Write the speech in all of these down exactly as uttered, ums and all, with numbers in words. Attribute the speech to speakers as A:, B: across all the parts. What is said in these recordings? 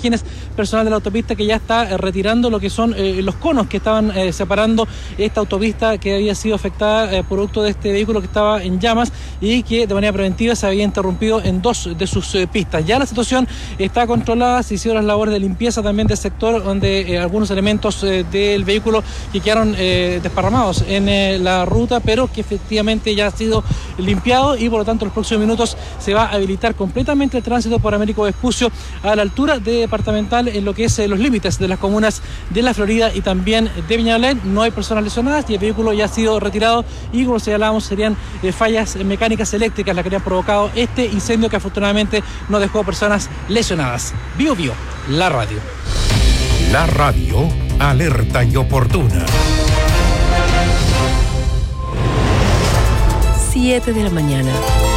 A: imágenes, personal de la autopista que ya está eh, retirando lo que son eh, los conos que estaban eh, separando esta autopista que había sido afectada eh, producto de este vehículo que estaba en llamas y que de manera preventiva se había interrumpido en dos de sus eh, pistas. Ya la situación está controlada, se hicieron las labores de limpieza también del sector donde eh, algunos elementos eh, del vehículo que quedaron eh, desparramados en eh, la ruta, pero que efectivamente ya ha sido limpiado y por lo tanto en los próximos minutos se va a habilitar completamente el tránsito por Américo Vespucio a la altura de Departamental en lo que es eh, los límites de las comunas de La Florida y también de Peñalolén. No hay personas lesionadas y el vehículo ya ha sido retirado y como señalábamos serían eh, fallas mecánicas eléctricas las que habían provocado este incendio que afortunadamente no dejó personas lesionadas. Bio Bio, la radio.
B: La radio, alerta y oportuna.
C: siete de la mañana.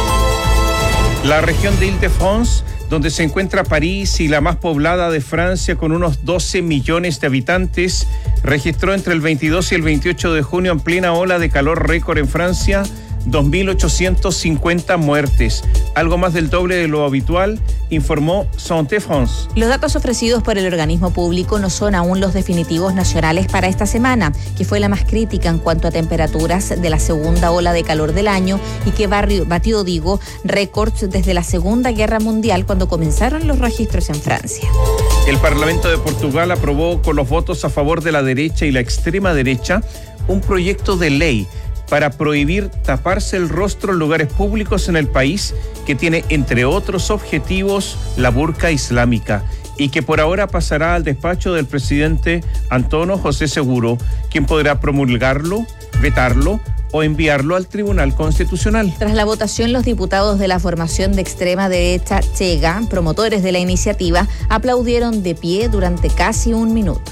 D: La región de Île-de-France, donde se encuentra París y la más poblada de Francia con unos doce millones de habitantes, registró entre el veintidós y el veintiocho de junio en plena ola de calor récord en Francia dos mil ochocientas cincuenta muertes, algo más del doble de lo habitual, informó Santé France.
E: Los datos ofrecidos por el organismo público no son aún los definitivos nacionales para esta semana, que fue la más crítica en cuanto a temperaturas de la segunda ola de calor del año y que batió, digo, récords desde la Segunda Guerra Mundial cuando comenzaron los registros en Francia.
D: El Parlamento de Portugal aprobó con los votos a favor de la derecha y la extrema derecha un proyecto de ley para prohibir taparse el rostro en lugares públicos en el país, que tiene, entre otros objetivos, la burka islámica y que por ahora pasará al despacho del presidente Antonio José Seguro, quien podrá promulgarlo, vetarlo o enviarlo al Tribunal Constitucional.
E: Tras la votación, los diputados de la formación de extrema derecha Chega, promotores de la iniciativa, aplaudieron de pie durante casi un minuto.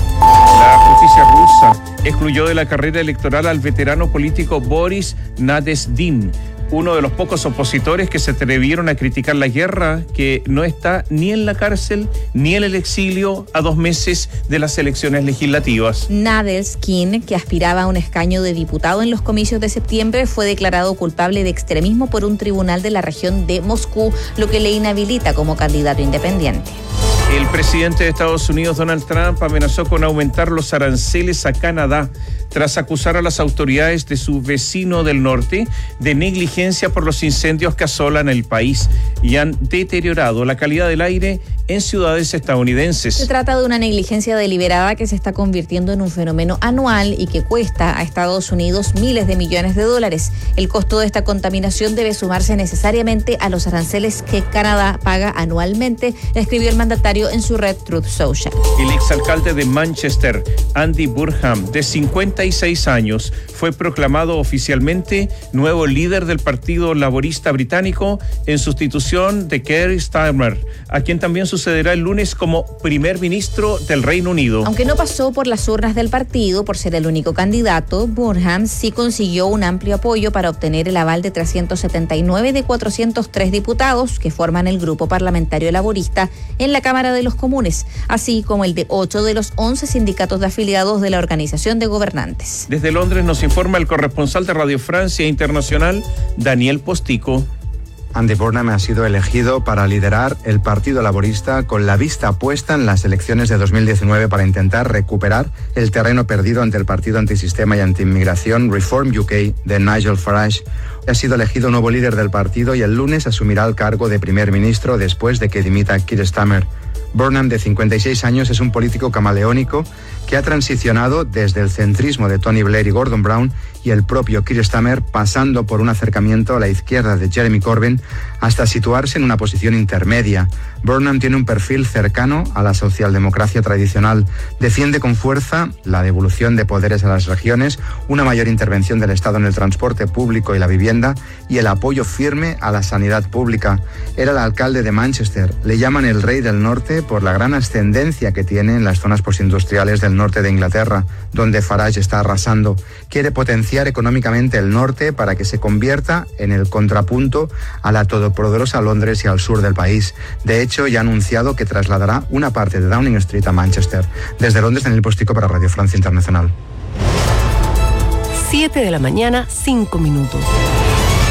D: La justicia rusa excluyó de la carrera electoral al veterano político Boris Nadezhdin, uno de los pocos opositores que se atrevieron a criticar la guerra, que no está ni en la cárcel ni en el exilio a dos meses de las elecciones legislativas.
E: Nadezhdin, que aspiraba a un escaño de diputado en los comicios de septiembre, fue declarado culpable de extremismo por un tribunal de la región de Moscú, lo que le inhabilita como candidato independiente.
D: El presidente de Estados Unidos, Donald Trump, amenazó con aumentar los aranceles a Canadá tras acusar a las autoridades de su vecino del norte de negligencia por los incendios que asolan el país y han deteriorado la calidad del aire en ciudades estadounidenses.
E: Se trata de una negligencia deliberada que se está convirtiendo en un fenómeno anual y que cuesta a Estados Unidos miles de millones de dólares. El costo de esta contaminación debe sumarse necesariamente a los aranceles que Canadá paga anualmente, escribió el mandatario en su red Truth Social.
D: El exalcalde de Manchester, Andy Burnham, de cincuenta y seis años, fue proclamado oficialmente nuevo líder del Partido Laborista Británico en sustitución de Keir Starmer, a quien también sucederá el lunes como primer ministro del Reino Unido.
E: Aunque no pasó por las urnas del partido por ser el único candidato, Burnham sí consiguió un amplio apoyo para obtener el aval de trescientos setenta y nueve de cuatrocientos tres diputados que forman el grupo parlamentario laborista en la Cámara de los Comunes, así como el de ocho de los once sindicatos de afiliados de la organización de gobernantes.
D: Desde Londres nos informa el corresponsal de Radio Francia Internacional, Daniel Postico.
F: Andy Burnham ha sido elegido para liderar el Partido Laborista con la vista puesta en las elecciones de dos mil diecinueve para intentar recuperar el terreno perdido ante el partido antisistema y antiinmigración Reform U K de Nigel Farage. Ha sido elegido nuevo líder del partido y el lunes asumirá el cargo de primer ministro después de que dimita Keir Starmer. Burnham, de cincuenta y seis años, es un político camaleónico que ha transicionado desde el centrismo de Tony Blair y Gordon Brown y el propio Keir Starmer, pasando por un acercamiento a la izquierda de Jeremy Corbyn hasta situarse en una posición intermedia. Burnham tiene un perfil cercano a la socialdemocracia tradicional. Defiende con fuerza la devolución de poderes a las regiones, una mayor intervención del Estado en el transporte público y la vivienda y el apoyo firme a la sanidad pública. Era el alcalde de Manchester. Le llaman el Rey del Norte por la gran ascendencia que tiene en las zonas postindustriales del norte de Inglaterra, donde Farage está arrasando. Quiere potenciar económicamente el norte para que se convierta en el contrapunto a la todopoderosa Londres y al sur del país. De hecho, ya ha anunciado que trasladará una parte de Downing Street a Manchester. Desde Londres, Daniel Postico para Radio Francia Internacional.
C: siete de la mañana, cinco minutos.
D: El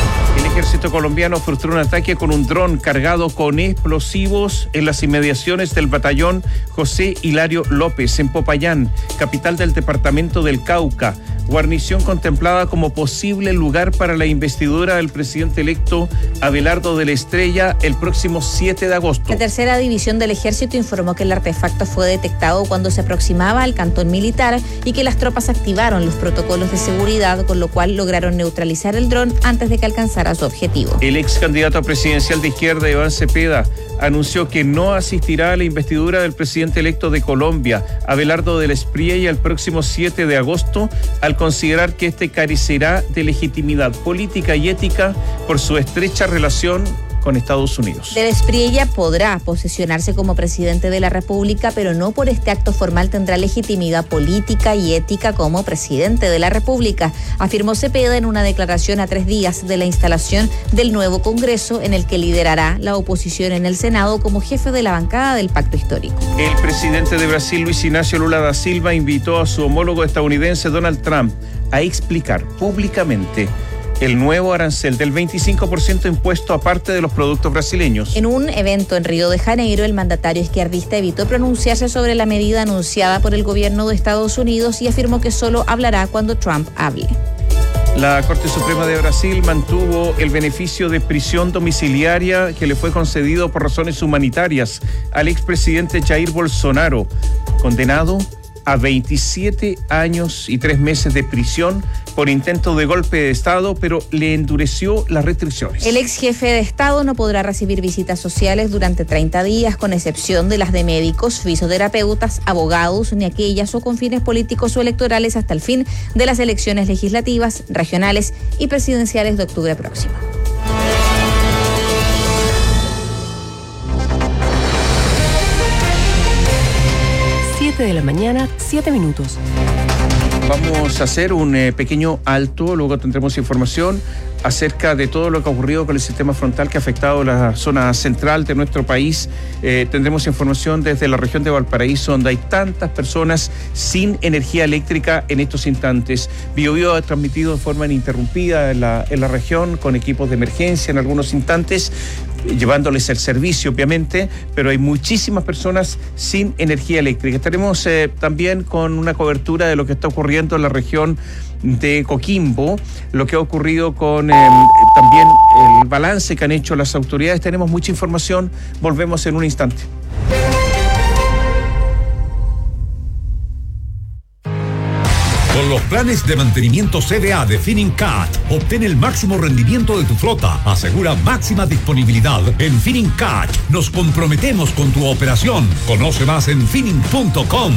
D: ejército colombiano frustró un ataque con un dron cargado con explosivos en las inmediaciones del batallón José Hilario López en Popayán, capital del departamento del Cauca. Guarnición contemplada como posible lugar para la investidura del presidente electo Abelardo de la Estrella el próximo siete de agosto.
E: La tercera división del ejército informó que el artefacto fue detectado cuando se aproximaba al cantón militar y que las tropas activaron los protocolos de seguridad, con lo cual lograron neutralizar el dron antes de que alcanzara su objetivo.
D: El ex candidato presidencial de izquierda, Iván Cepeda, anunció que no asistirá a la investidura del presidente electo de Colombia, Abelardo de la Espriella, el próximo siete de agosto, al considerar que este carecerá de legitimidad política y ética por su estrecha relación con Estados Unidos.
E: De la Espriella podrá posesionarse como presidente de la República, pero no por este acto formal tendrá legitimidad política y ética como presidente de la República, afirmó Cepeda en una declaración a tres días de la instalación del nuevo Congreso, en el que liderará la oposición en el Senado como jefe de la bancada del Pacto Histórico.
D: El presidente de Brasil, Luis Ignacio Lula da Silva, invitó a su homólogo estadounidense Donald Trump a explicar públicamente el nuevo arancel del veinticinco por ciento impuesto aparte de los productos brasileños.
E: En un evento en Río de Janeiro, el mandatario izquierdista evitó pronunciarse sobre la medida anunciada por el gobierno de Estados Unidos y afirmó que solo hablará cuando Trump hable.
D: La Corte Suprema de Brasil mantuvo el beneficio de prisión domiciliaria que le fue concedido por razones humanitarias al expresidente Jair Bolsonaro, condenado a veintisiete años y tres meses de prisión por intento de golpe de Estado, pero le endureció las restricciones.
E: El ex jefe de Estado no podrá recibir visitas sociales durante treinta días, con excepción de las de médicos, fisioterapeutas, abogados, ni aquellas o con fines políticos o electorales hasta el fin de las elecciones legislativas, regionales y presidenciales de octubre próximo.
C: siete de la mañana, siete minutos.
D: Vamos a hacer un eh, pequeño alto, luego tendremos información acerca de todo lo que ha ocurrido con el sistema frontal que ha afectado la zona central de nuestro país. Eh, tendremos información desde la región de Valparaíso, donde hay tantas personas sin energía eléctrica en estos instantes. Biobío ha transmitido de forma ininterrumpida en la, en la región, con equipos de emergencia en algunos instantes, llevándoles el servicio, obviamente, pero hay muchísimas personas sin energía eléctrica. Estaremos eh, también con una cobertura de lo que está ocurriendo en la región de Coquimbo, lo que ha ocurrido con eh, también el balance que han hecho las autoridades. Tenemos mucha información, volvemos en un instante.
G: Con los planes de mantenimiento C V A de Finincat, obtén el máximo rendimiento de tu flota. Asegura máxima disponibilidad. En Finincat nos comprometemos con tu operación. Conoce más en finin punto com.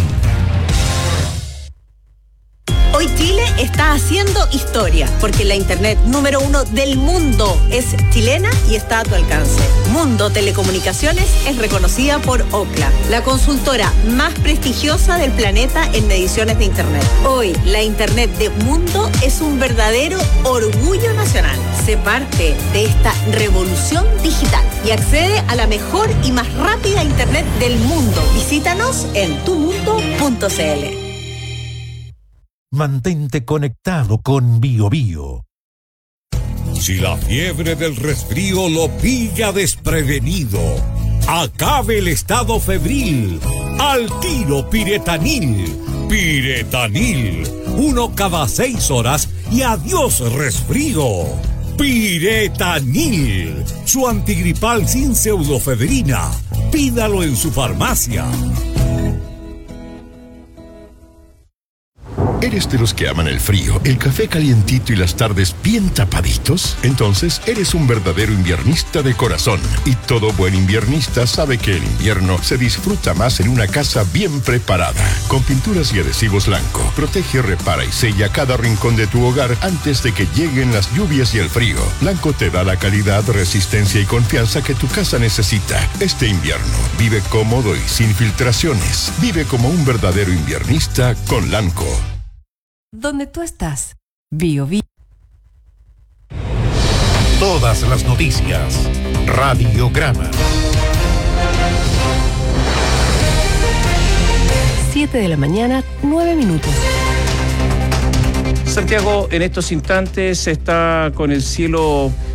H: Hoy Chile está haciendo historia, porque la internet número uno del mundo es chilena y está a tu alcance. Mundo Telecomunicaciones es reconocida por Ookla, la consultora más prestigiosa del planeta en mediciones de internet. Hoy, la internet de Mundo es un verdadero orgullo nacional. Sé parte de esta revolución digital y accede a la mejor y más rápida internet del mundo. Visítanos en tu mundo punto c l.
B: Mantente conectado con BioBio.
G: Si la fiebre del resfrío lo pilla desprevenido, acabe el estado febril. Al tiro Piretanil. Piretanil. Uno cada seis horas y adiós resfrío. Piretanil. Su antigripal sin pseudofedrina. Pídalo en su farmacia.
I: ¿Eres de los que aman el frío, el café calientito y las tardes bien tapaditos? Entonces eres un verdadero inviernista de corazón. Y todo buen inviernista sabe que el invierno se disfruta más en una casa bien preparada. Con pinturas y adhesivos Lanco, protege, repara y sella cada rincón de tu hogar antes de que lleguen las lluvias y el frío. Lanco te da la calidad, resistencia y confianza que tu casa necesita. Este invierno, vive cómodo y sin filtraciones. Vive como un verdadero inviernista con Lanco.
C: Donde tú estás, BioBio.
B: Todas las noticias. Radiograma.
C: siete de la mañana, nueve minutos.
D: Santiago en estos instantes está con el cielo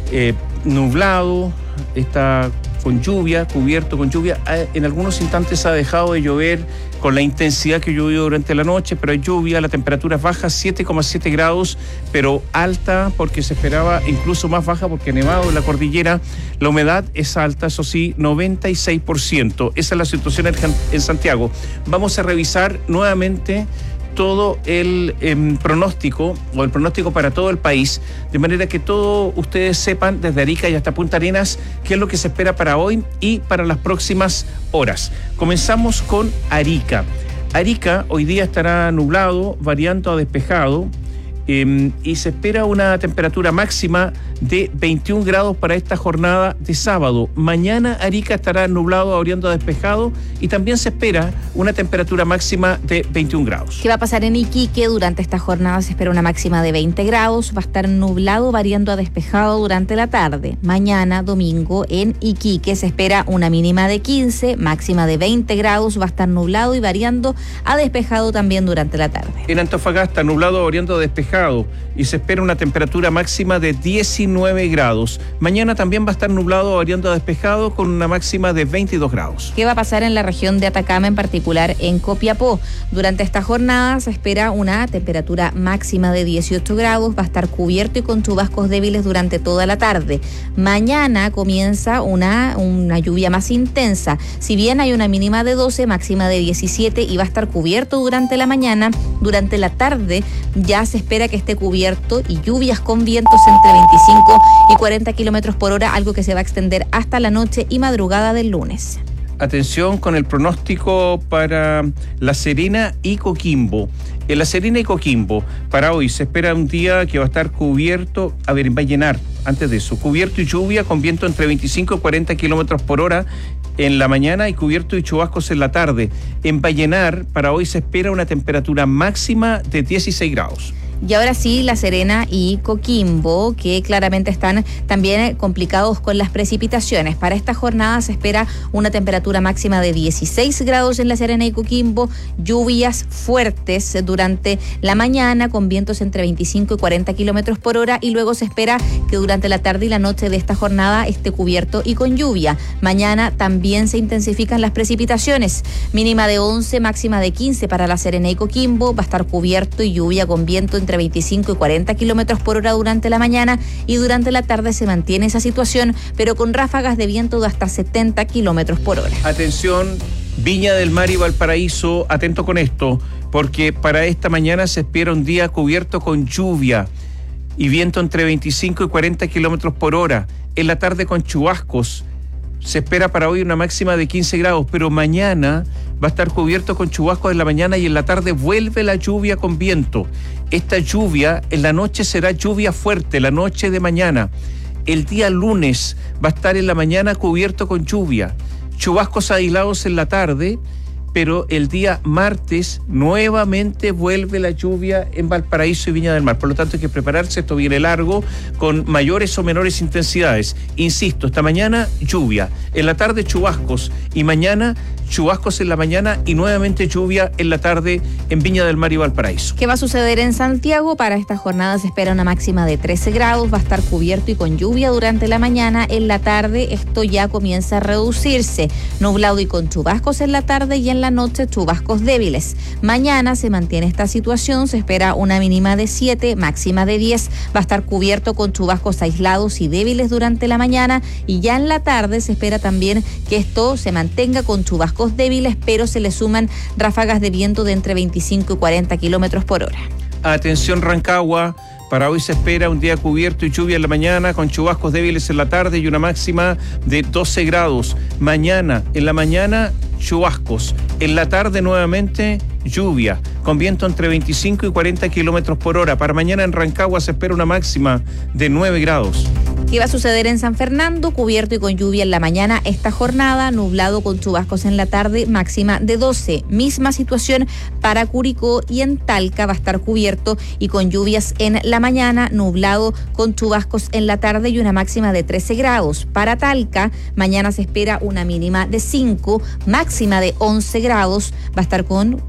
D: eh, nublado, está con lluvia, cubierto con lluvia. En algunos instantes ha dejado de llover con la intensidad que llovió durante la noche, pero hay lluvia, la temperatura es baja, siete coma siete grados, pero alta porque se esperaba incluso más baja porque nevado en la cordillera. La humedad es alta, eso sí, noventa y seis por ciento. Esa es la situación en Santiago. Vamos a revisar nuevamente todo el eh, pronóstico o el pronóstico para todo el país, de manera que todos ustedes sepan desde Arica y hasta Punta Arenas qué es lo que se espera para hoy y para las próximas horas. Comenzamos con Arica. Arica hoy día estará nublado, variando a despejado, eh, y se espera una temperatura máxima de veintiún grados para esta jornada de sábado. Mañana Arica estará nublado, variando a despejado, y también se espera una temperatura máxima de veintiún grados.
E: ¿Qué va a pasar en Iquique? Durante esta jornada se espera una máxima de veinte grados, va a estar nublado, variando a despejado durante la tarde. Mañana, domingo, en Iquique se espera una mínima de quince, máxima de veinte grados, va a estar nublado y variando a despejado también durante la tarde.
D: En Antofagasta, nublado, variando a despejado, y se espera una temperatura máxima de diecinueve grados. Mañana también va a estar nublado, variando a despejado, con una máxima de veintidós grados.
E: ¿Qué va a pasar en la región de Atacama, en particular en Copiapó? Durante esta jornada se espera una temperatura máxima de dieciocho grados, va a estar cubierto y con chubascos débiles durante toda la tarde. Mañana comienza una, una lluvia más intensa. Si bien hay una mínima de doce, máxima de diecisiete, y va a estar cubierto durante la mañana, durante la tarde ya se espera que esté cubierto y lluvias con vientos entre veinticinco y cuarenta kilómetros por hora, algo que se va a extender hasta la noche y madrugada del lunes.
D: Atención con el pronóstico para La Serena y Coquimbo. En La Serena y Coquimbo, para hoy se espera un día que va a estar cubierto, a ver, va a llenar, antes de eso, cubierto y lluvia con viento entre veinticinco y cuarenta kilómetros por hora en la mañana y cubierto y chubascos en la tarde. En Vallenar, para hoy se espera una temperatura máxima de dieciséis grados.
E: Y ahora sí, La Serena y Coquimbo, que claramente están también complicados con las precipitaciones. Para esta jornada se espera una temperatura máxima de dieciséis grados en La Serena y Coquimbo, lluvias fuertes durante la mañana con vientos entre veinticinco y cuarenta kilómetros por hora, y luego se espera que durante la tarde y la noche de esta jornada esté cubierto y con lluvia. Mañana también se intensifican las precipitaciones, mínima de once, máxima de quince para La Serena y Coquimbo, va a estar cubierto y lluvia con viento entre entre veinticinco y cuarenta kilómetros por hora durante la mañana, y durante la tarde se mantiene esa situación, pero con ráfagas de viento de hasta setenta kilómetros por hora.
D: Atención, Viña del Mar y Valparaíso, atento con esto, porque para esta mañana se espera un día cubierto con lluvia y viento entre veinticinco y cuarenta kilómetros por hora. En la tarde con chubascos. Se espera para hoy una máxima de quince grados, pero mañana va a estar cubierto con chubascos en la mañana y en la tarde vuelve la lluvia con viento. Esta lluvia en la noche será lluvia fuerte, la noche de mañana. El día lunes va a estar en la mañana cubierto con lluvia, chubascos aislados en la tarde, pero el día martes nuevamente vuelve la lluvia en Valparaíso y Viña del Mar. Por lo tanto, hay que prepararse, esto viene largo, con mayores o menores intensidades. Insisto, esta mañana lluvia, en la tarde chubascos, y mañana chubascos en la mañana y nuevamente lluvia en la tarde en Viña del Mar y Valparaíso.
E: ¿Qué va a suceder en Santiago? Para esta jornada se espera una máxima de trece grados, va a estar cubierto y con lluvia durante la mañana. En la tarde esto ya comienza a reducirse, nublado y con chubascos en la tarde, y en la noche chubascos débiles. Mañana se mantiene esta situación, se espera una mínima de siete, máxima de diez, va a estar cubierto con chubascos aislados y débiles durante la mañana, y ya en la tarde se espera también que esto se mantenga con chubascos débiles, pero se le suman ráfagas de viento de entre veinticinco y cuarenta kilómetros por hora.
D: Atención Rancagua, para hoy se espera un día cubierto y lluvia en la mañana con chubascos débiles en la tarde y una máxima de doce grados. Mañana, en la mañana, chubascos. En la tarde nuevamente lluvia, con viento entre veinticinco y cuarenta kilómetros por hora. Para mañana en Rancagua se espera una máxima de nueve grados.
E: ¿Qué va a suceder en San Fernando? Cubierto y con lluvia en la mañana esta jornada, nublado con chubascos en la tarde, máxima de doce. Misma situación para Curicó, y en Talca va a estar cubierto y con lluvias en la mañana, nublado con chubascos en la tarde y una máxima de trece grados. Para Talca, mañana se espera una mínima de cinco, máxima de once grados, va a estar con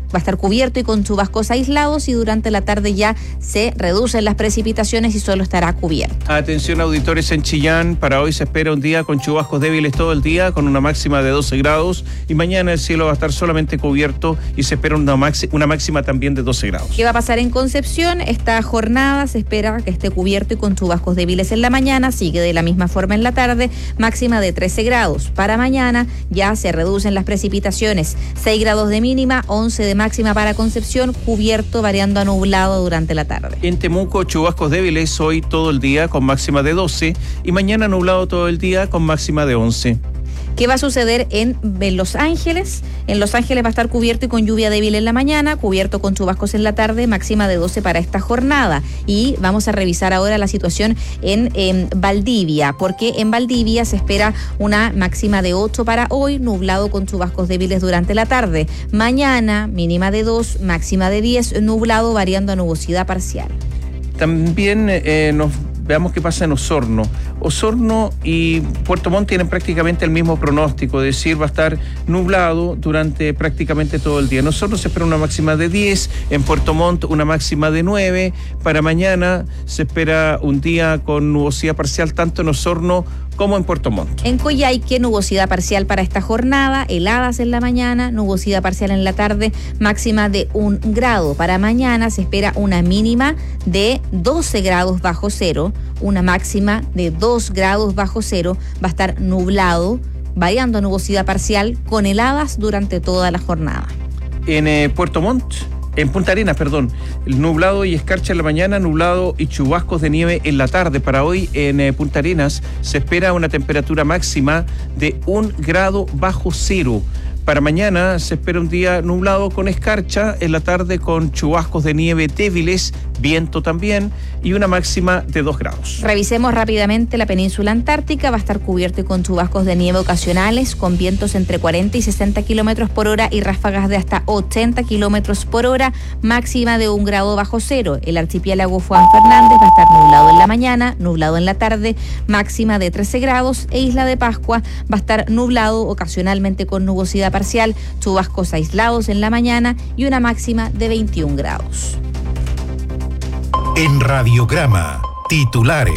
E: va a estar cubierto y con chubascos aislados, y durante la tarde ya se reducen las precipitaciones y solo estará cubierto.
D: Atención auditores en Chillán, para hoy se espera un día con chubascos débiles todo el día, con una máxima de doce grados, y mañana el cielo va a estar solamente cubierto y se espera una, maxi- una máxima también de doce grados.
E: ¿Qué va a pasar en Concepción? Esta jornada se espera que esté cubierto y con chubascos débiles en la mañana, sigue de la misma forma en la tarde, máxima de trece grados. Para mañana ya se reducen las precipitaciones, seis grados de mínima, once de máxima para Concepción, cubierto variando a nublado durante la tarde.
D: En Temuco, chubascos débiles hoy todo el día con máxima de doce y mañana nublado todo el día con máxima de once.
E: ¿Qué va a suceder en, en Los Ángeles? En Los Ángeles va a estar cubierto y con lluvia débil en la mañana, cubierto con chubascos en la tarde, máxima de doce para esta jornada. Y vamos a revisar ahora la situación en, en Valdivia, porque en Valdivia se espera una máxima de ocho para hoy, nublado con chubascos débiles durante la tarde. Mañana, mínima de dos, máxima de diez, nublado variando a nubosidad parcial.
D: También eh, nos veamos qué pasa en Osorno. Osorno y Puerto Montt tienen prácticamente el mismo pronóstico, es decir, va a estar nublado durante prácticamente todo el día. En Osorno se espera una máxima de diez, en Puerto Montt una máxima de nueve. Para mañana se espera un día con nubosidad parcial tanto en Osorno como en Puerto Montt.
E: En Coyhaique, nubosidad parcial para esta jornada, heladas en la mañana, nubosidad parcial en la tarde, máxima de un grado. Para mañana se espera una mínima de doce grados bajo cero, una máxima de dos grados bajo cero, va a estar nublado, variando a nubosidad parcial, con heladas durante toda la jornada.
D: En eh, Puerto Montt, en Punta Arenas, perdón, nublado y escarcha en la mañana, nublado y chubascos de nieve en la tarde. Para hoy en eh, Punta Arenas se espera una temperatura máxima de un grado bajo cero. Para mañana se espera un día nublado con escarcha, en la tarde con chubascos de nieve débiles, viento también, y una máxima de dos grados.
E: Revisemos rápidamente la península antártica, va a estar cubierto y con chubascos de nieve ocasionales, con vientos entre cuarenta y sesenta kilómetros por hora y ráfagas de hasta ochenta kilómetros por hora, máxima de un grado bajo cero. El archipiélago Juan Fernández va a estar nublado en la mañana, nublado en la tarde, máxima de trece grados, e Isla de Pascua va a estar nublado ocasionalmente con nubosidad parcial, chubascos aislados en la mañana y una máxima de veintiún grados.
B: En Radiograma, titulares.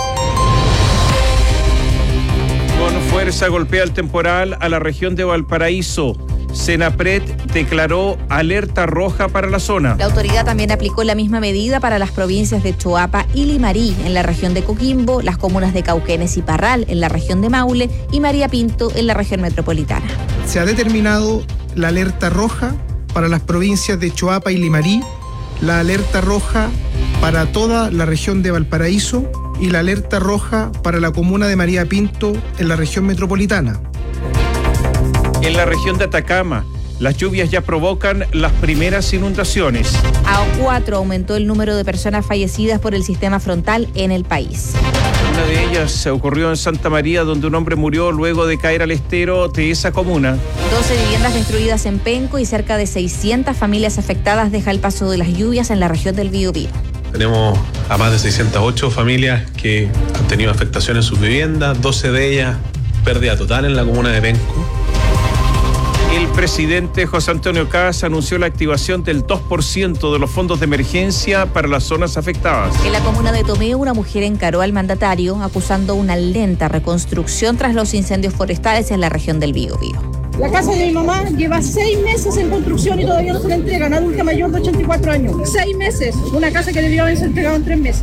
D: Con fuerza golpea el temporal a la región de Valparaíso. Senapred declaró alerta roja para la zona.
E: La autoridad también aplicó la misma medida para las provincias de Choapa y Limarí en la región de Coquimbo, las comunas de Cauquenes y Parral en la región de Maule y María Pinto en la región metropolitana.
J: Se ha determinado la alerta roja para las provincias de Choapa y Limarí, la alerta roja para toda la región de Valparaíso y la alerta roja para la comuna de María Pinto en la región metropolitana.
D: En la región de Atacama, las lluvias ya provocan las primeras inundaciones.
E: A cuatro aumentó el número de personas fallecidas por el sistema frontal en el país.
D: Una de ellas ocurrió en Santa María, donde un hombre murió luego de caer al estero de esa comuna.
E: doce viviendas destruidas en Penco y cerca de seiscientas familias afectadas deja el paso de las lluvias en la región del Biobío.
K: Tenemos a más de seiscientas ocho familias que han tenido afectación en sus viviendas, doce de ellas pérdida total en la comuna de Penco.
D: El presidente José Antonio Kast anunció la activación del dos por ciento de los fondos de emergencia para las zonas afectadas.
E: En la comuna de Tomé, una mujer encaró al mandatario acusando una lenta reconstrucción tras los incendios forestales en la región del Biobío.
L: La casa de mi mamá lleva seis meses en construcción y todavía no se la entregan, adulta mayor de ochenta y cuatro años. Seis meses, una casa que debió haberse entregado en tres meses.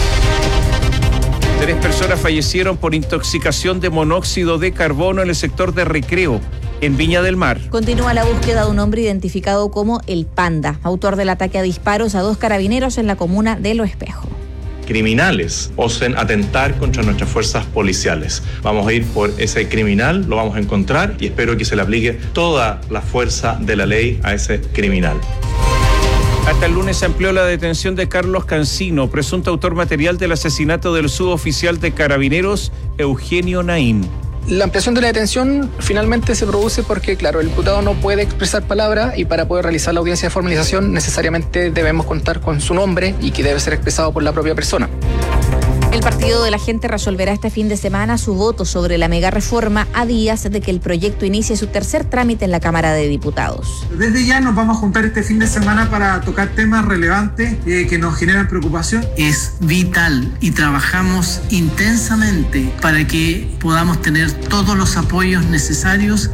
D: Tres personas fallecieron por intoxicación de monóxido de carbono en el sector de Recreo, en Viña del Mar.
E: Continúa la búsqueda de un hombre identificado como El Panda, autor del ataque a disparos a dos carabineros en la comuna de Lo Espejo.
M: Criminales osen atentar contra nuestras fuerzas policiales. Vamos a ir por ese criminal, lo vamos a encontrar y espero que se le aplique toda la fuerza de la ley a ese criminal.
D: Hasta el lunes se amplió la detención de Carlos Cancino, presunto autor material del asesinato del suboficial de Carabineros, Eugenio Naín.
N: La ampliación de la detención finalmente se produce porque, claro, el imputado no puede expresar palabra y para poder realizar la audiencia de formalización necesariamente debemos contar con su nombre y que debe ser expresado por la propia persona.
E: El Partido de la Gente resolverá este fin de semana su voto sobre la mega reforma a días de que el proyecto inicie su tercer trámite en la Cámara de Diputados.
O: Desde ya nos vamos a juntar este fin de semana para tocar temas relevantes eh, que nos generan preocupación.
P: Es vital y trabajamos intensamente para que podamos tener todos los apoyos necesarios.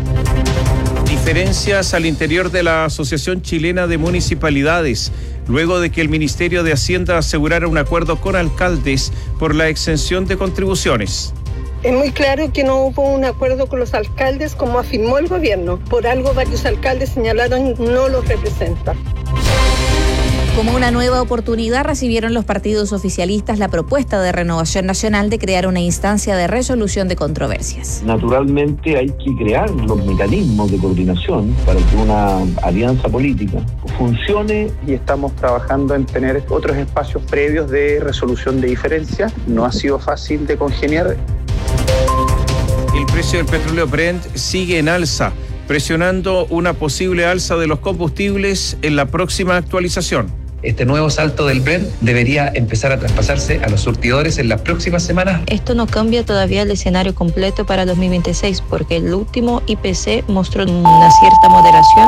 D: Diferencias al interior de la Asociación Chilena de Municipalidades, luego de que el Ministerio de Hacienda asegurara un acuerdo con alcaldes por la exención de contribuciones.
Q: Es muy claro que no hubo un acuerdo con los alcaldes, como afirmó el gobierno. Por algo varios alcaldes señalaron no los representa.
E: Como una nueva oportunidad, recibieron los partidos oficialistas la propuesta de Renovación Nacional de crear una instancia de resolución de controversias.
R: Naturalmente hay que crear los mecanismos de coordinación para que una alianza política funcione.
S: Y estamos trabajando en tener otros espacios previos de resolución de diferencias. No ha sido fácil de congeniar.
D: El precio del petróleo Brent sigue en alza, presionando una posible alza de los combustibles en la próxima actualización.
T: Este nuevo salto del Brent debería empezar a traspasarse a los surtidores en las próximas semanas.
U: Esto no cambia todavía el escenario completo para dos mil veintiséis, porque el último I P C mostró una cierta moderación.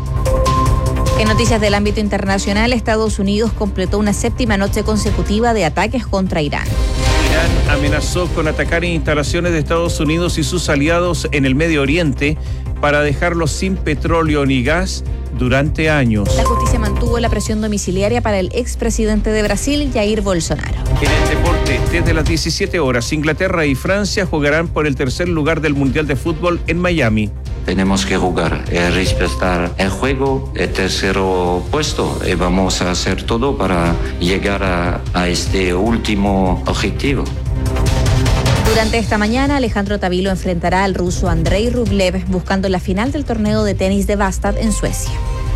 E: En noticias del ámbito internacional, Estados Unidos completó una séptima noche consecutiva de ataques contra Irán.
D: Irán amenazó con atacar instalaciones de Estados Unidos y sus aliados en el Medio Oriente para dejarlos sin petróleo ni gas durante años.
E: La justicia mantuvo la presión domiciliaria para el expresidente de Brasil, Jair Bolsonaro.
D: En el deporte, desde las diecisiete horas, Inglaterra y Francia jugarán por el tercer lugar del Mundial de Fútbol en Miami.
V: Tenemos que jugar, eh, respetar el juego, el tercero puesto, y vamos a hacer todo para llegar a, a este último objetivo.
E: Durante esta mañana, Alejandro Tavilo enfrentará al ruso Andrei Rublev buscando la final del torneo de tenis de Bastad en Suecia.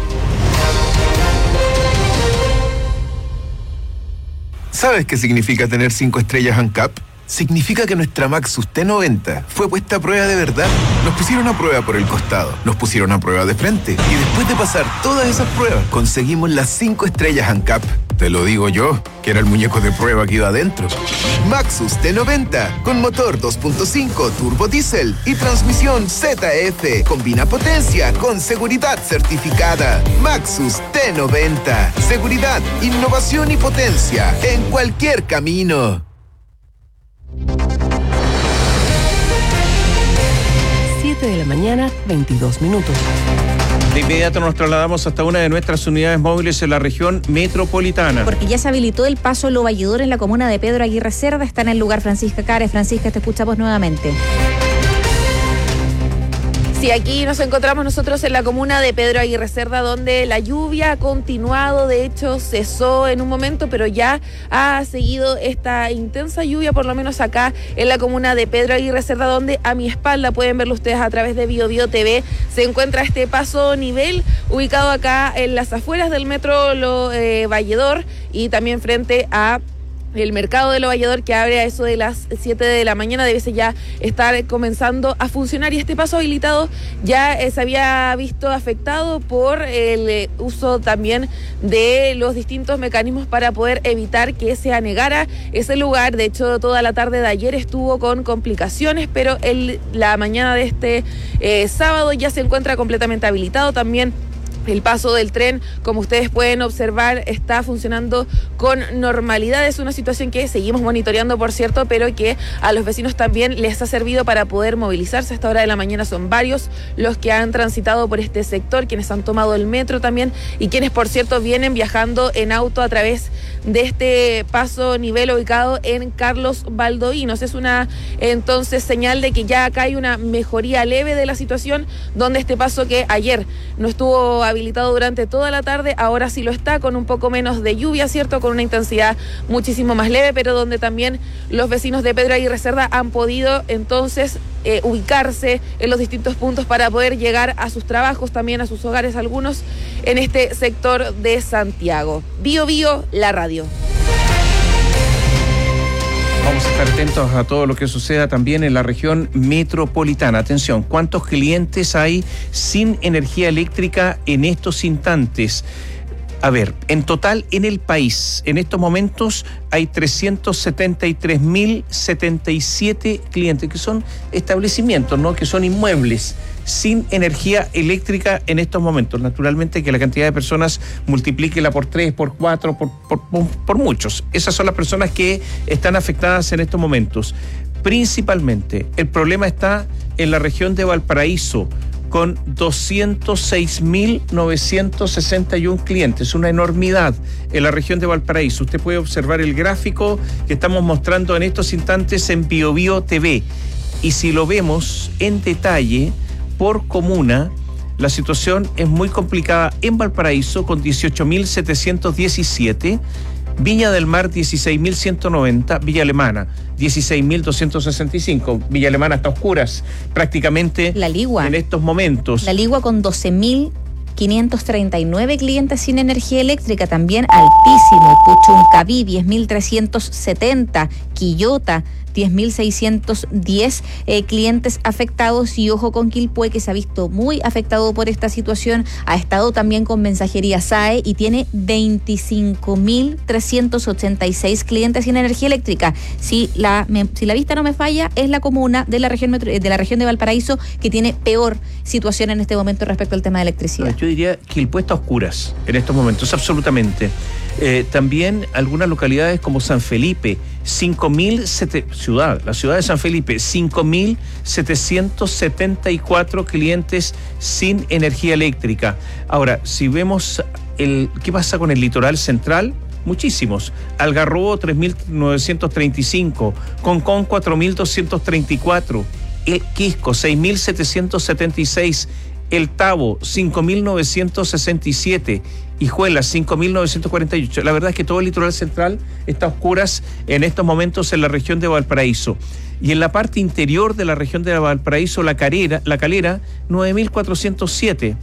W: ¿Sabes qué significa tener cinco estrellas ANCAP? Significa que nuestra Maxus T noventa fue puesta a prueba de verdad. Nos pusieron a prueba por el costado, nos pusieron a prueba de frente y después de pasar todas esas pruebas, conseguimos las cinco estrellas ANCAP. Te lo digo yo, que era el muñeco de prueba que iba adentro. Maxus T noventa, con motor dos punto cinco turbo diésel y transmisión Z F. Combina potencia con seguridad certificada. Maxus T noventa. Seguridad, innovación y potencia en cualquier camino.
C: siete de la mañana, veintidós minutos.
D: De inmediato nos trasladamos hasta una de nuestras unidades móviles en la región metropolitana.
E: Porque ya se habilitó el paso Lo Valledor en la comuna de Pedro Aguirre Cerda. Está en el lugar Francisca Cares. Francisca, te escuchamos nuevamente.
X: Sí, aquí nos encontramos nosotros en la comuna de Pedro Aguirre Cerda, donde la lluvia ha continuado, de hecho cesó en un momento, pero ya ha seguido esta intensa lluvia, por lo menos acá en la comuna de Pedro Aguirre Cerda, donde a mi espalda, pueden verlo ustedes a través de Bio Bio T V, se encuentra este paso nivel, ubicado acá en las afueras del metro Lo eh, Valledor y también frente a el mercado de Lo Valledor, que abre a eso de las siete de la mañana, debe ya estar comenzando a funcionar, y este paso habilitado ya eh, se había visto afectado por el eh, uso también de los distintos mecanismos para poder evitar que se anegara ese lugar. De hecho, toda la tarde de ayer estuvo con complicaciones, pero el, la mañana de este eh, sábado ya se encuentra completamente habilitado. También el paso del tren, como ustedes pueden observar, está funcionando con normalidad. Es una situación que seguimos monitoreando, por cierto, pero que a los vecinos también les ha servido para poder movilizarse. A esta hora de la mañana son varios los que han transitado por este sector, quienes han tomado el metro también y quienes, por cierto, vienen viajando en auto a través de este paso nivel ubicado en Carlos Baldovinos. Es una, entonces, señal de que ya acá hay una mejoría leve de la situación, donde este paso que ayer no estuvo habilitado durante toda la tarde, ahora sí lo está, con un poco menos de lluvia, ¿cierto? Con una intensidad muchísimo más leve, pero donde también los vecinos de Pedro Aguirre Cerda han podido entonces eh, ubicarse en los distintos puntos para poder llegar a sus trabajos, también a sus hogares, algunos en este sector de Santiago. Bio Bio, la radio.
D: Vamos a estar atentos a todo lo que suceda también en la región metropolitana. Atención, ¿cuántos clientes hay sin energía eléctrica en estos instantes? A ver, en total en el país, en estos momentos hay trescientos setenta y tres mil setenta y siete clientes, que son establecimientos, ¿no? Que son inmuebles sin energía eléctrica en estos momentos. Naturalmente que la cantidad de personas multiplíquela por tres, por cuatro, por, por, por, por muchos. Esas son las personas que están afectadas en estos momentos. Principalmente, el problema está en la región de Valparaíso, con doscientos seis mil novecientos sesenta y uno clientes, una enormidad en la región de Valparaíso. Usted puede observar el gráfico que estamos mostrando en estos instantes en BioBio T V. Y si lo vemos en detalle, por comuna, la situación es muy complicada en Valparaíso, con dieciocho mil setecientos diecisiete, Viña del Mar dieciséis mil ciento noventa, Villa Alemana dieciséis mil doscientos sesenta y cinco. Villa Alemana está a oscuras prácticamente
E: La Ligua.
D: en estos momentos.
E: La Ligua con doce mil quinientos treinta y nueve clientes sin energía eléctrica, también altísimo. Puchuncaví diez mil trescientos setenta, Quillota diez mil seiscientos diez eh, clientes afectados, y ojo con Quilpué, que se ha visto muy afectado por esta situación, ha estado también con mensajería S A E y tiene veinticinco mil trescientos ochenta y seis clientes sin energía eléctrica. Si la, me, si la vista no me falla, es la comuna de la región metro, de la región de Valparaíso que tiene peor situación en este momento respecto al tema de electricidad.
D: Yo diría que Quilpué está a oscuras en estos momentos, absolutamente. Eh, también algunas localidades como San Felipe, cinco mil ciudad, la ciudad de San Felipe, cinco mil setecientos setenta y cuatro clientes sin energía eléctrica. Ahora, si vemos el qué pasa con el litoral central, muchísimos. Algarrobo tres mil novecientos treinta y cinco, Concón cuatro mil doscientos treinta y cuatro, El Quisco seis mil setecientos setenta y seis, El Tabo cinco mil novecientos sesenta y siete, Hijuelas cinco mil novecientos cuarenta y ocho. La verdad es que todo el litoral central está a oscuras en estos momentos en la región de Valparaíso. Y en la parte interior de la región de Valparaíso, La Calera, La Calera nueve mil cuatrocientos siete,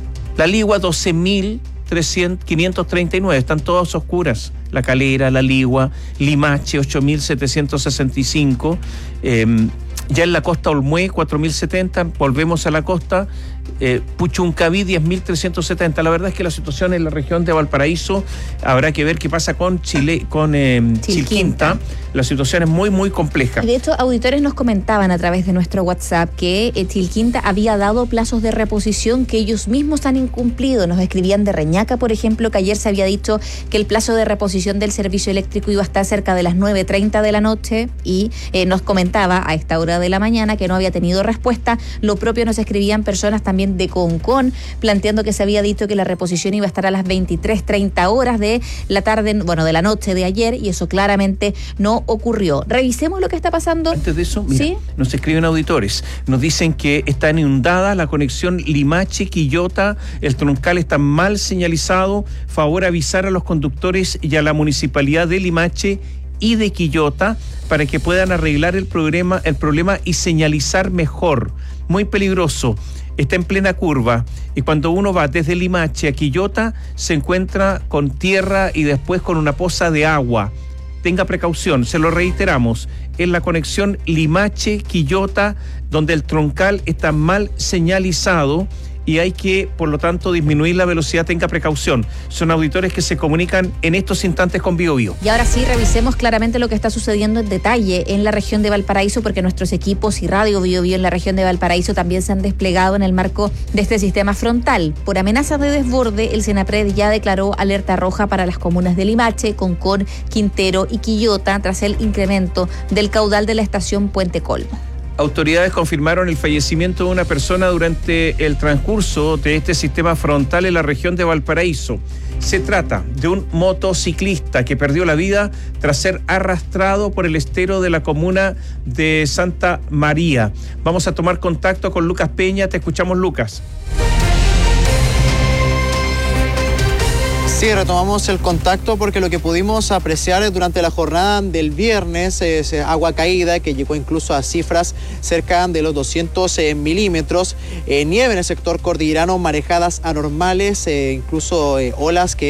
D: La Ligua doce mil quinientos treinta y nueve, están todas oscuras. La Calera, La Ligua, Limache ocho mil setecientos sesenta y cinco, eh, ya en la costa Olmué cuatro mil setenta, volvemos a la costa, eh, Puchuncaví diez mil trescientos setenta. La verdad es que la situación en la región de Valparaíso, habrá que ver qué pasa con Chile, con eh, Chilquinta. Chilquinta. La situación es muy, muy compleja.
E: De hecho, auditores nos comentaban a través de nuestro WhatsApp que eh, Chilquinta había dado plazos de reposición que ellos mismos han incumplido. Nos escribían de Reñaca, por ejemplo, que ayer se había dicho que el plazo de reposición del servicio eléctrico iba a estar cerca de las nueve treinta de la noche, y eh, nos comentaba a esta hora de la mañana que no había tenido respuesta. Lo propio nos escribían personas también de Concón, planteando que se había dicho que la reposición iba a estar a las veintitrés treinta horas de la tarde, bueno, de la noche de ayer, y eso claramente no ocurrió. Revisemos lo que está pasando.
D: Antes de eso, mira,
E: ¿sí?
D: Nos escriben auditores, nos dicen que está inundada la conexión Limache-Quillota, el troncal está mal señalizado, favor avisar a los conductores y a la municipalidad de Limache y de Quillota para que puedan arreglar el problema, el problema y señalizar mejor. Muy peligroso. Está en plena curva, y cuando uno va desde Limache a Quillota se encuentra con tierra y después con una poza de agua. Tenga precaución, se lo reiteramos, en la conexión Limache-Quillota, donde el troncal está mal señalizado y hay que, por lo tanto, disminuir la velocidad. Tenga precaución. Son auditores que se comunican en estos instantes con BioBio.
E: Y ahora sí, revisemos claramente lo que está sucediendo en detalle en la región de Valparaíso, porque nuestros equipos y Radio BioBio en la región de Valparaíso también se han desplegado en el marco de este sistema frontal. Por amenazas de desborde, el Senapred ya declaró alerta roja para las comunas de Limache, Concón, Quintero y Quillota tras el incremento del caudal de la estación Puente Colmo.
D: Autoridades confirmaron el fallecimiento de una persona durante el transcurso de este sistema frontal en la región de Valparaíso. Se trata de un motociclista que perdió la vida tras ser arrastrado por el estero de la comuna de Santa María. Vamos a tomar contacto con Lucas Peña. Te escuchamos, Lucas.
A: Sí, retomamos el contacto porque lo que pudimos apreciar durante la jornada del viernes es agua caída que llegó incluso a cifras cerca de los doscientos eh, milímetros, eh, nieve en el sector cordillerano, marejadas anormales, eh, incluso eh, olas que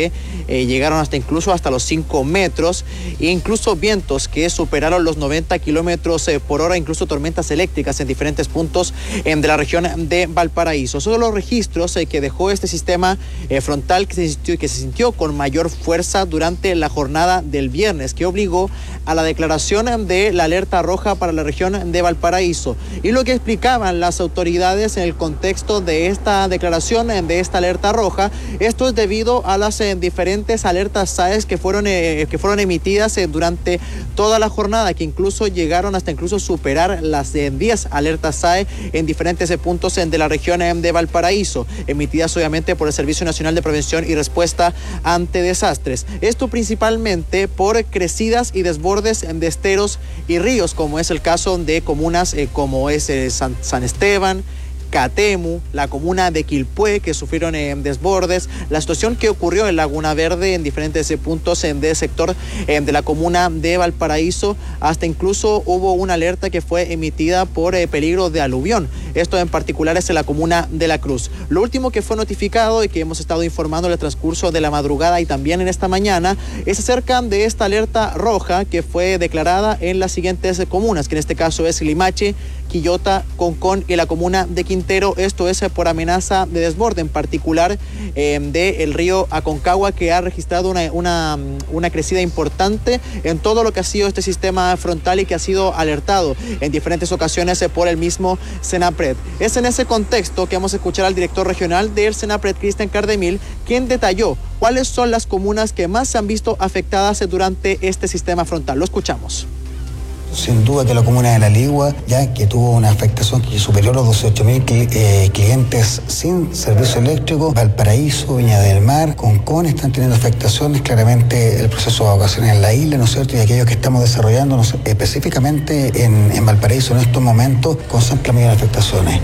A: eh, llegaron hasta incluso hasta los cinco metros, e incluso vientos que superaron los noventa kilómetros eh, por hora, incluso tormentas eléctricas en diferentes puntos eh, de la región de Valparaíso. Son los registros eh, que dejó este sistema eh, frontal que se, sintió, que se sintió con mayor fuerza durante la jornada del viernes, que obligó a la declaración de la alerta roja para la región de Valparaíso. Y lo que explicaban las autoridades en el contexto de esta declaración, de esta alerta roja, esto es debido a las eh, diferentes alertas S A E S que fueron, eh, que fueron emitidas eh, durante toda la jornada, que incluso llegaron hasta incluso superar las eh, diez alertas S A E en diferentes eh, puntos eh, de la región eh, de Valparaíso, emitidas obviamente por el Servicio Nacional de Prevención y Respuesta ante Desastres. Esto principalmente por crecidas y desbordes de esteros y ríos, como es el caso de comunas eh, como es eh, San, San Esteban, Catemu, la comuna de Quilpué, que sufrieron eh, desbordes, la situación que ocurrió en Laguna Verde en diferentes eh, puntos eh, del sector eh, de la comuna de Valparaíso, hasta incluso hubo una alerta que fue emitida por eh, peligro de aluvión. Esto en particular es en la comuna de La Cruz. Lo último que fue notificado y que hemos estado informando en el transcurso de la madrugada y también en esta mañana es acerca de esta alerta roja que fue declarada en las siguientes comunas, que en este caso es Limache, Quillota, Concón y la comuna de Quintero. Esto es por amenaza de desborde, en particular eh, del río Aconcagua, que ha registrado una, una, una crecida importante en todo lo que ha sido este sistema frontal y que ha sido alertado en diferentes ocasiones eh, por el mismo Senapred. Es en ese contexto que vamos a escuchar al director regional del Senapred, Cristian Cardemil, quien detalló cuáles son las comunas que más se han visto afectadas eh, durante este sistema frontal. Lo escuchamos.
F: Sin duda que la comuna de La Ligua, ya que tuvo una afectación que superior a los dieciocho mil eh, clientes sin servicio eléctrico. Valparaíso, Viña del Mar, Concón están teniendo afectaciones. Claramente el proceso de evacuación en la isla, ¿no es cierto? Y aquellos que estamos desarrollando específicamente en, en Valparaíso en estos momentos concentran mayores afectaciones.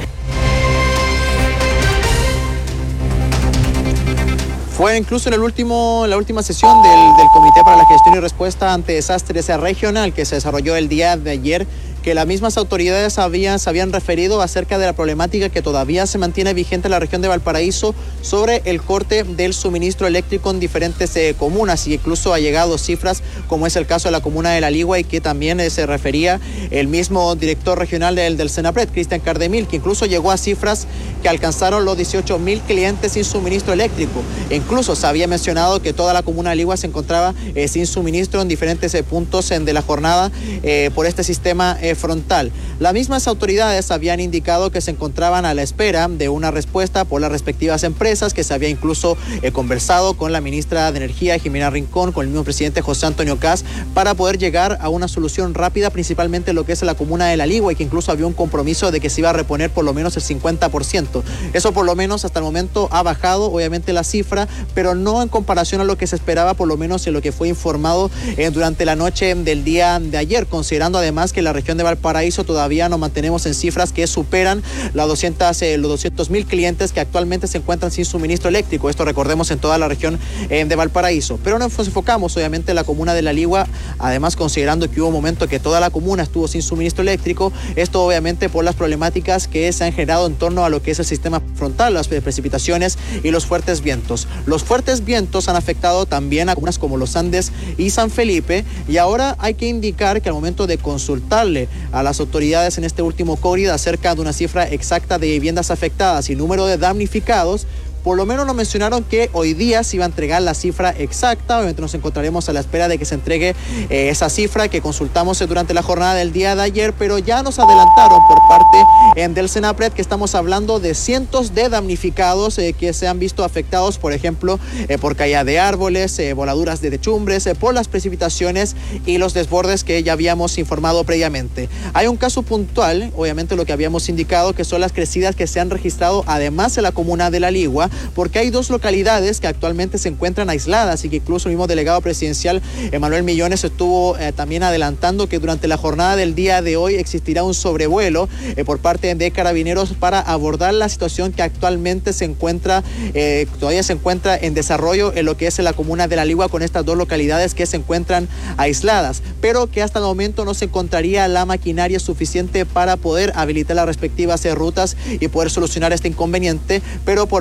A: Fue incluso en el último, la última sesión del, del Comité para la Gestión y Respuesta ante Desastres Regional que se desarrolló el día de ayer, que las mismas autoridades habían, se habían referido acerca de la problemática que todavía se mantiene vigente en la región de Valparaíso sobre el corte del suministro eléctrico en diferentes eh, comunas, y incluso ha llegado cifras como es el caso de la comuna de La Ligua, y que también eh, se refería el mismo director regional del, del Senapred, Cristian Cardemil, que incluso llegó a cifras que alcanzaron los dieciocho mil clientes sin suministro eléctrico. E incluso se había mencionado que toda la comuna de Ligua se encontraba eh, sin suministro en diferentes eh, puntos en, de la jornada eh, por este sistema eh, frontal. Las mismas autoridades habían indicado que se encontraban a la espera de una respuesta por las respectivas empresas, que se había incluso eh, conversado con la ministra de Energía, Jimena Rincón, con el mismo presidente José Antonio Caz, para poder llegar a una solución rápida, principalmente en lo que es la comuna de La Ligua, y que incluso había un compromiso de que se iba a reponer por lo menos el cincuenta por ciento. Eso por lo menos hasta el momento ha bajado, obviamente, la cifra, pero no en comparación a lo que se esperaba, por lo menos en lo que fue informado eh, durante la noche del día de ayer, considerando además que la región de Valparaíso todavía nos mantenemos en cifras que superan las doscientos, eh, los doscientos mil clientes que actualmente se encuentran sin suministro eléctrico. Esto recordemos en toda la región eh, de Valparaíso. Pero nos enfocamos obviamente en la comuna de La Ligua, además considerando que hubo un momento que toda la comuna estuvo sin suministro eléctrico. Esto obviamente por las problemáticas que se han generado en torno a lo que es el sistema frontal, las precipitaciones y los fuertes vientos. Los fuertes vientos han afectado también a comunas como Los Andes y San Felipe, y ahora hay que indicar que al momento de consultarle a las autoridades en este último COVID acerca de una cifra exacta de viviendas afectadas y número de damnificados, por lo menos nos mencionaron que hoy día se iba a entregar la cifra exacta. Obviamente nos encontraremos a la espera de que se entregue eh, esa cifra que consultamos eh, durante la jornada del día de ayer, pero ya nos adelantaron por parte eh, del Senapred que estamos hablando de cientos de damnificados eh, que se han visto afectados, por ejemplo, eh, por caída de árboles, eh, voladuras de techumbres, eh, por las precipitaciones y los desbordes que ya habíamos informado previamente. Hay un caso puntual, obviamente lo que habíamos indicado, que son las crecidas que se han registrado además en la comuna de La Ligua, porque hay dos localidades que actualmente se encuentran aisladas y que incluso el mismo delegado presidencial Emanuel Millones estuvo eh, también adelantando que durante la jornada del día de hoy existirá un sobrevuelo eh, por parte de Carabineros para abordar la situación que actualmente se encuentra, eh, todavía se encuentra en desarrollo en lo que es la comuna de La Ligua, con estas dos localidades que se encuentran aisladas, pero que hasta el momento no se encontraría la maquinaria suficiente para poder habilitar las respectivas eh, rutas y poder solucionar este inconveniente. Pero por mientras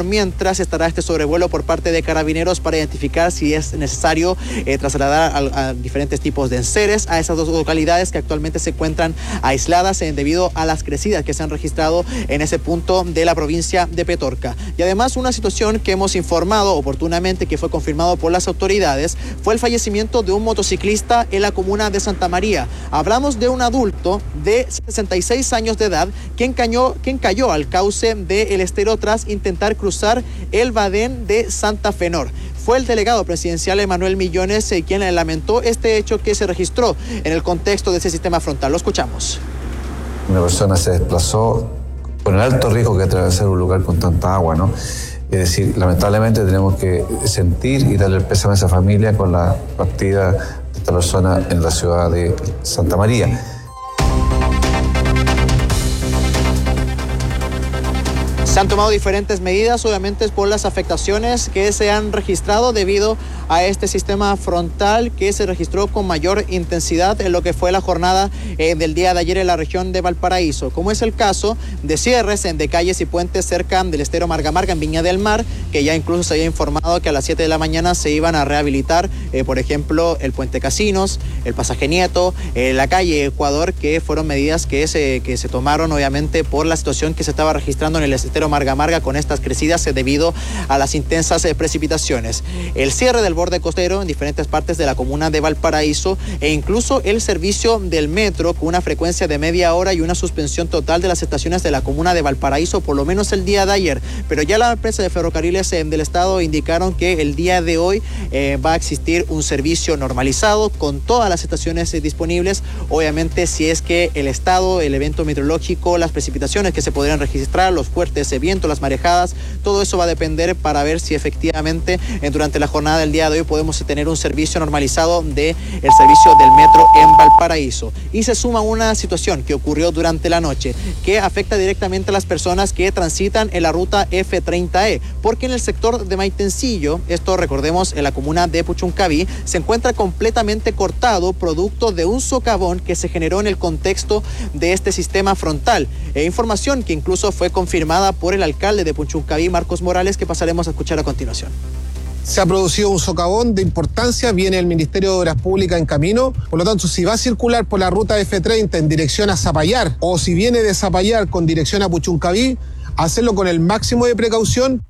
A: mientras estará este sobrevuelo por parte de Carabineros para identificar si es necesario eh, trasladar a, a diferentes tipos de enseres a esas dos localidades que actualmente se encuentran aisladas eh, debido a las crecidas que se han registrado en ese punto de la provincia de Petorca. Y además una situación que hemos informado oportunamente, que fue confirmado por las autoridades, fue el fallecimiento de un motociclista en la comuna de Santa María. Hablamos de un adulto de sesenta y seis años de edad quien cayó, quien cayó al cauce del Estero tras intentar cruzar el Badén de Santa Fenor. Fue el delegado presidencial Emanuel Millones eh, quien lamentó este hecho que se registró en el contexto de ese sistema frontal. Lo escuchamos.
B: Una persona se desplazó con el alto riesgo que atravesar un lugar con tanta agua, ¿no? Es decir, lamentablemente tenemos que sentir y darle el pésame a esa familia con la partida de esta persona en la ciudad de Santa María.
A: Se han tomado diferentes medidas, obviamente, por las afectaciones que se han registrado debido a este sistema frontal que se registró con mayor intensidad en lo que fue la jornada eh, del día de ayer en la región de Valparaíso, como es el caso de cierres de calles y puentes cerca del estero Marga Marga en Viña del Mar, que ya incluso se había informado que a las siete de la mañana se iban a rehabilitar, eh, por ejemplo, el puente Casinos, el pasaje Nieto, eh, la calle Ecuador, que fueron medidas que se, que se tomaron obviamente por la situación que se estaba registrando en el estero Marga Marga con estas crecidas eh, debido a las intensas eh, precipitaciones. El cierre del borde costero en diferentes partes de la comuna de Valparaíso e incluso el servicio del metro con una frecuencia de media hora y una suspensión total de las estaciones de la comuna de Valparaíso, por lo menos el día de ayer. Pero ya la empresa de ferrocarriles eh, del estado indicaron que el día de hoy eh, va a existir un servicio normalizado con todas las estaciones eh, disponibles. Obviamente, si es que el estado, el evento meteorológico, las precipitaciones que se podrían registrar, los fuertes eh, vientos, las marejadas, todo eso va a depender para ver si efectivamente eh, durante la jornada del día de hoy podemos tener un servicio normalizado del servicio del metro en Valparaíso. Y se suma una situación que ocurrió durante la noche que afecta directamente a las personas que transitan en la ruta F treinta E, porque en el sector de Maitencillo, esto recordemos en la comuna de Puchuncaví, se encuentra completamente cortado producto de un socavón que se generó en el contexto de este sistema frontal. E información que incluso fue confirmada por el alcalde de Puchuncaví, Marcos Morales, que pasaremos a escuchar a continuación.
G: Se ha producido un socavón de importancia, viene el Ministerio de Obras Públicas en camino, por lo tanto, si va a circular por la ruta F treinta en dirección a Zapallar o si viene de Zapallar con dirección a Puchuncaví, hacerlo con el máximo de precaución.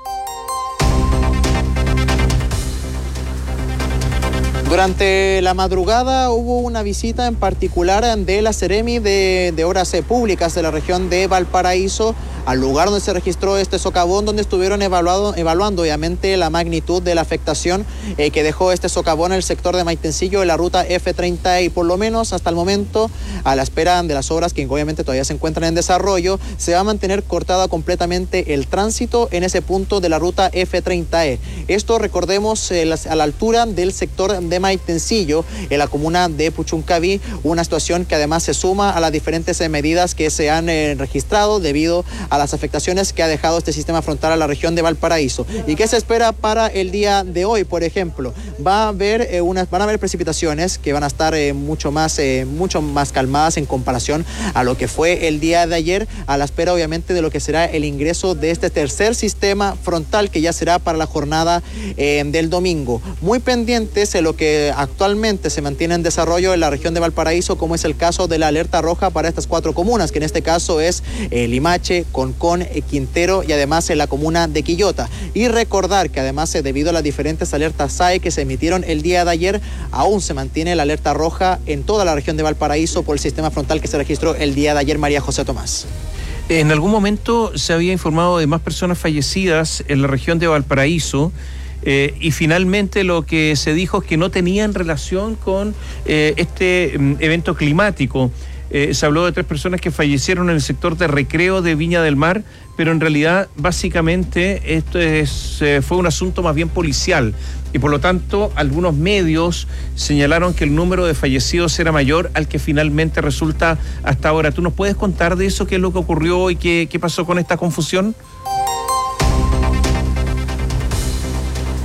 A: Durante la madrugada hubo una visita en particular de la Seremi de, de Obras Públicas de la región de Valparaíso al lugar donde se registró este socavón, donde estuvieron evaluado, evaluando obviamente la magnitud de la afectación eh, que dejó este socavón en el sector de Maitencillo de la ruta F treinta E, y por lo menos hasta el momento, a la espera de las obras que obviamente todavía se encuentran en desarrollo, se va a mantener cortada completamente el tránsito en ese punto de la ruta F treinta E. Esto, recordemos, eh, a la altura del sector de Maitencillo, en la comuna de Puchuncaví, una situación que además se suma a las diferentes eh, medidas que se han eh, registrado debido a a las afectaciones que ha dejado este sistema frontal a la región de Valparaíso. ¿Y qué se espera para el día de hoy, por ejemplo? Va a haber eh, unas, van a haber precipitaciones que van a estar eh, mucho más, eh, mucho más calmadas en comparación a lo que fue el día de ayer, a la espera obviamente de lo que será el ingreso de este tercer sistema frontal que ya será para la jornada eh, del domingo. Muy pendientes de lo que actualmente se mantiene en desarrollo en la región de Valparaíso, como es el caso de la alerta roja para estas cuatro comunas, que en este caso es eh, Limache, Concón, Quintero y además en la comuna de Quillota. Y recordar que además debido a las diferentes alertas S A E que se emitieron el día de ayer, aún se mantiene la alerta roja en toda la región de Valparaíso por el sistema frontal que se registró el día de ayer. María José Tomás.
D: En algún momento se había informado de más personas fallecidas en la región de Valparaíso. Eh, y finalmente lo que se dijo es que no tenían relación con eh, este um, evento climático. Eh, se habló de tres personas que fallecieron en el sector de recreo de Viña del Mar, pero en realidad básicamente esto es, eh, fue un asunto más bien policial y por lo tanto algunos medios señalaron que el número de fallecidos era mayor al que finalmente resulta hasta ahora. ¿Tú nos puedes contar de eso? ¿Qué es lo que ocurrió y qué, qué pasó con esta confusión?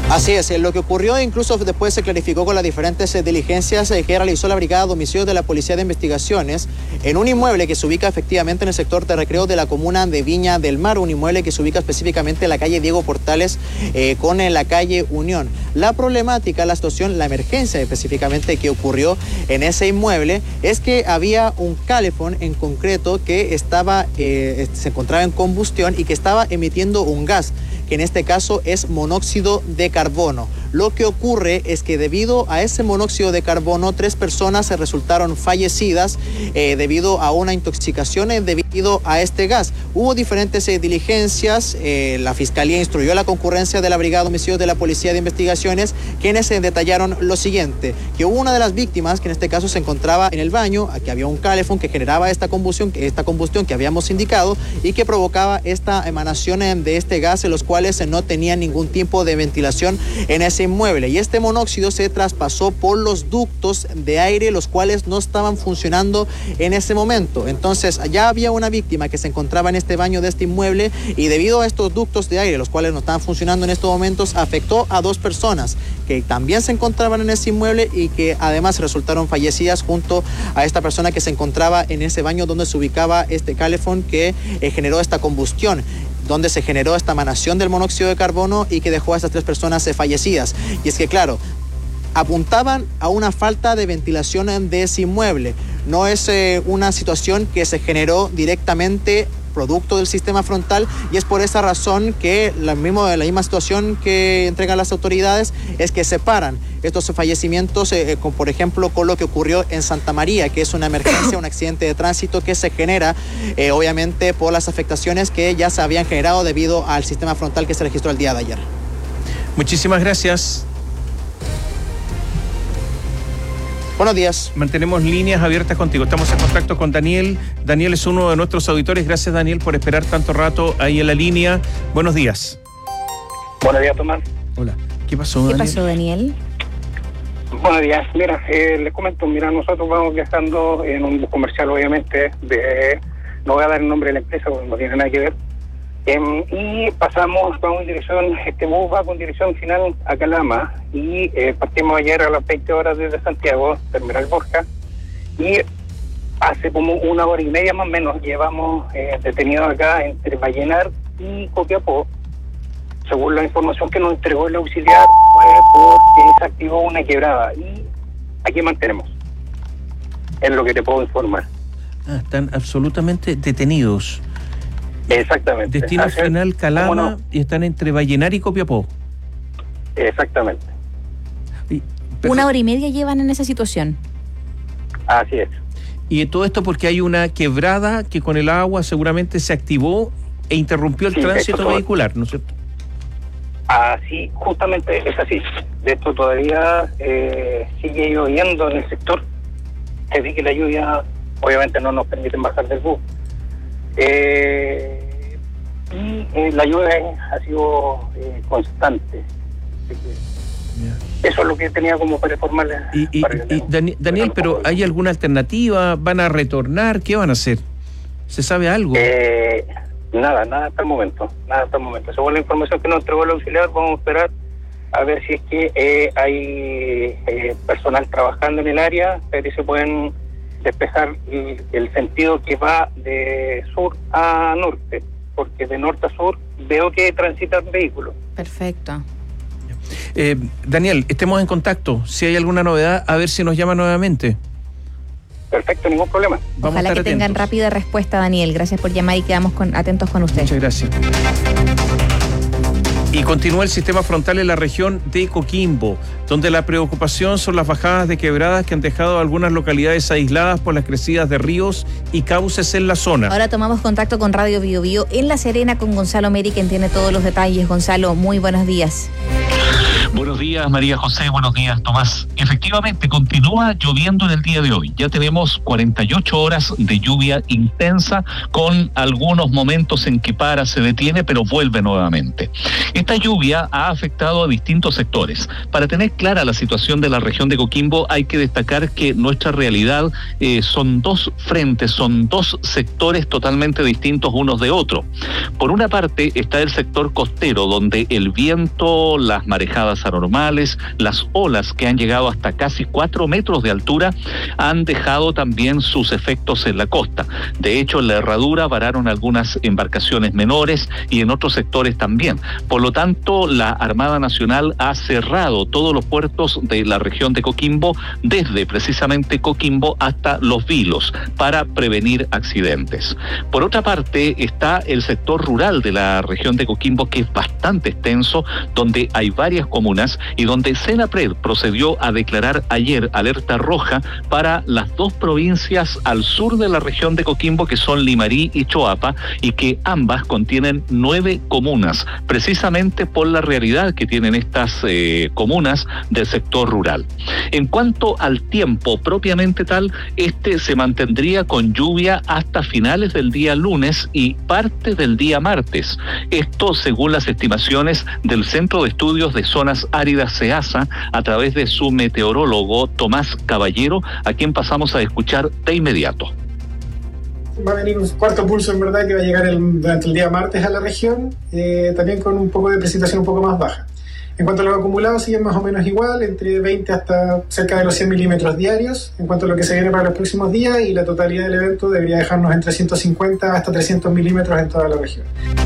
A: Así es, lo que ocurrió incluso después se clarificó con las diferentes eh, diligencias eh, que realizó la Brigada de Homicidios de la Policía de Investigaciones en un inmueble que se ubica efectivamente en el sector de recreo de la comuna de Viña del Mar, un inmueble que se ubica específicamente en la calle Diego Portales eh, con en la calle Unión. La problemática, la situación, la emergencia específicamente que ocurrió en ese inmueble es que había un calefón en concreto que estaba, eh, se encontraba en combustión y que estaba emitiendo un gas, que en este caso es monóxido de carbono. Lo que ocurre es que debido a ese monóxido de carbono, tres personas se resultaron fallecidas eh, debido a una intoxicación eh, debido a este gas. Hubo diferentes eh, diligencias, eh, la Fiscalía instruyó a la concurrencia de la Brigada de Homicidios de la Policía de Investigaciones, quienes eh, detallaron lo siguiente, que hubo una de las víctimas, que en este caso se encontraba en el baño, que había un calefón que generaba esta combustión, esta combustión que habíamos indicado y que provocaba esta emanación eh, de este gas, en los cuales eh, no tenía ningún tipo de ventilación en ese inmueble, y este monóxido se traspasó por los ductos de aire, los cuales no estaban funcionando en ese momento. Entonces ya había una víctima que se encontraba en este baño de este inmueble, y debido a estos ductos de aire, los cuales no estaban funcionando en estos momentos, afectó a dos personas que también se encontraban en ese inmueble y que además resultaron fallecidas junto a esta persona que se encontraba en ese baño donde se ubicaba este calefón que eh, generó esta combustión, donde se generó esta emanación del monóxido de carbono y que dejó a estas tres personas eh, fallecidas. Y es que, claro, apuntaban a una falta de ventilación de ese inmueble. No es eh, una situación que se generó directamente producto del sistema frontal, y es por esa razón que la, mismo, la misma situación que entregan las autoridades es que separan estos fallecimientos, eh, con, por ejemplo, con lo que ocurrió en Santa María, que es una emergencia, un accidente de tránsito que se genera, eh, obviamente, por las afectaciones que ya se habían generado debido al sistema frontal que se registró el día de ayer.
D: Muchísimas gracias.
A: Buenos días.
D: Mantenemos líneas abiertas contigo. Estamos en contacto con Daniel. Daniel es uno de nuestros auditores. Gracias, Daniel, por esperar tanto rato ahí en la línea. Buenos días.
H: Buenos días, Tomás.
D: Hola. ¿Qué pasó,
E: ¿Qué
D: Daniel?
E: pasó, Daniel?
H: Buenos días. Mira, eh, les comento, mira, nosotros vamos viajando en un bus comercial, obviamente, de, no voy a dar el nombre de la empresa porque no tiene nada que ver, eh, y pasamos, vamos en dirección, este bus va con dirección final a Calama, y eh, partimos ayer a las veinte horas desde Santiago, Terminal Borja, y hace como una hora y media más o menos llevamos eh, detenidos acá entre Vallenar y Copiapó. Según la información que nos entregó el auxiliar, fue porque se activó una quebrada, y aquí mantenemos. Es lo que te puedo informar.
D: Ah, están absolutamente detenidos.
H: Exactamente.
D: Destino
H: Hacer,
D: final Calama,
H: no?
D: y están entre Vallenar y Copiapó.
H: Exactamente.
D: Y,
E: Una hora y media llevan en esa situación.
H: Así es.
D: Y todo esto porque hay una quebrada que con el agua seguramente se activó e interrumpió el
H: Sí,
D: tránsito
H: esto
D: vehicular, ¿no es cierto?
H: Así, justamente es así. De esto todavía eh, sigue lloviendo en el sector. Se ve que la lluvia, obviamente, no nos permite bajar del bus. Eh, y eh, la lluvia ha sido eh, constante. Así que eso es lo que tenía como para informarles.
D: Y, y,
H: para
D: y Dani, Daniel, pero ¿hay alguna alternativa? ¿Van a retornar? ¿Qué van a hacer? ¿Se sabe algo?
H: Eh, nada, nada hasta el momento. Nada hasta el momento. Según la información que nos entregó el auxiliar, vamos a esperar a ver si es que eh, hay eh, personal trabajando en el área, ver si se pueden despejar el, el sentido que va de sur a norte, porque de norte a sur veo que transitan vehículos.
E: Perfecto.
D: Eh, Daniel, estemos en contacto. Si hay alguna novedad, a ver si nos llama nuevamente.
H: Perfecto, ningún problema.
D: Vamos
E: Ojalá
D: a
E: que
D: estar
E: tengan
D: atentos.
E: rápida respuesta, Daniel. Gracias por llamar y quedamos con, atentos con usted.
D: Muchas gracias. Y continúa el sistema frontal en la región de Coquimbo, donde la preocupación son las bajadas de quebradas que han dejado algunas localidades aisladas por las crecidas de ríos y cauces en la zona.
E: Ahora tomamos contacto con Radio Bio Bio en La Serena con Gonzalo Meri, quien tiene todos los detalles. Gonzalo, muy buenos días.
I: Buenos días, María José. Buenos días, Tomás. Efectivamente, continúa lloviendo en el día de hoy. Ya tenemos cuarenta y ocho horas de lluvia intensa, con algunos momentos en que para, se detiene, pero vuelve nuevamente. Esta lluvia ha afectado a distintos sectores. Para tener clara la situación de la región de Coquimbo, hay que destacar que nuestra realidad eh, son dos frentes, son dos sectores totalmente distintos unos de otros. Por una parte está el sector costero, donde el viento, las marejadas anormales, las olas que han llegado hasta casi cuatro metros de altura han dejado también sus efectos en la costa. De hecho, en la herradura vararon algunas embarcaciones menores y en otros sectores también. Por lo tanto, la Armada Nacional ha cerrado todos los puertos de la región de Coquimbo, desde precisamente Coquimbo hasta Los Vilos, para prevenir accidentes. Por otra parte, está el sector rural de la región de Coquimbo, que es bastante extenso, donde hay varias comunas y donde Senapred procedió a declarar ayer alerta roja para las dos provincias al sur de la región de Coquimbo, que son Limarí y Choapa, y que ambas contienen nueve comunas, precisamente por la realidad que tienen estas eh, comunas del sector rural. En cuanto al tiempo propiamente tal, este se mantendría con lluvia hasta finales del día lunes y parte del día martes. Esto según las estimaciones del Centro de Estudios de Zonas Áridas SEASA, a través de su meteorólogo Tomás Caballero, a quien pasamos a escuchar de inmediato.
J: Va a venir un cuarto pulso, en verdad, que va a llegar el, durante el día martes a la región, eh, también con un poco de precipitación un poco más baja. En cuanto a los acumulados, siguen más o menos igual, entre veinte hasta cerca de los cien milímetros diarios. En cuanto a lo que se viene para los próximos días, y la totalidad del evento debería dejarnos entre ciento cincuenta hasta trescientos milímetros en toda la región.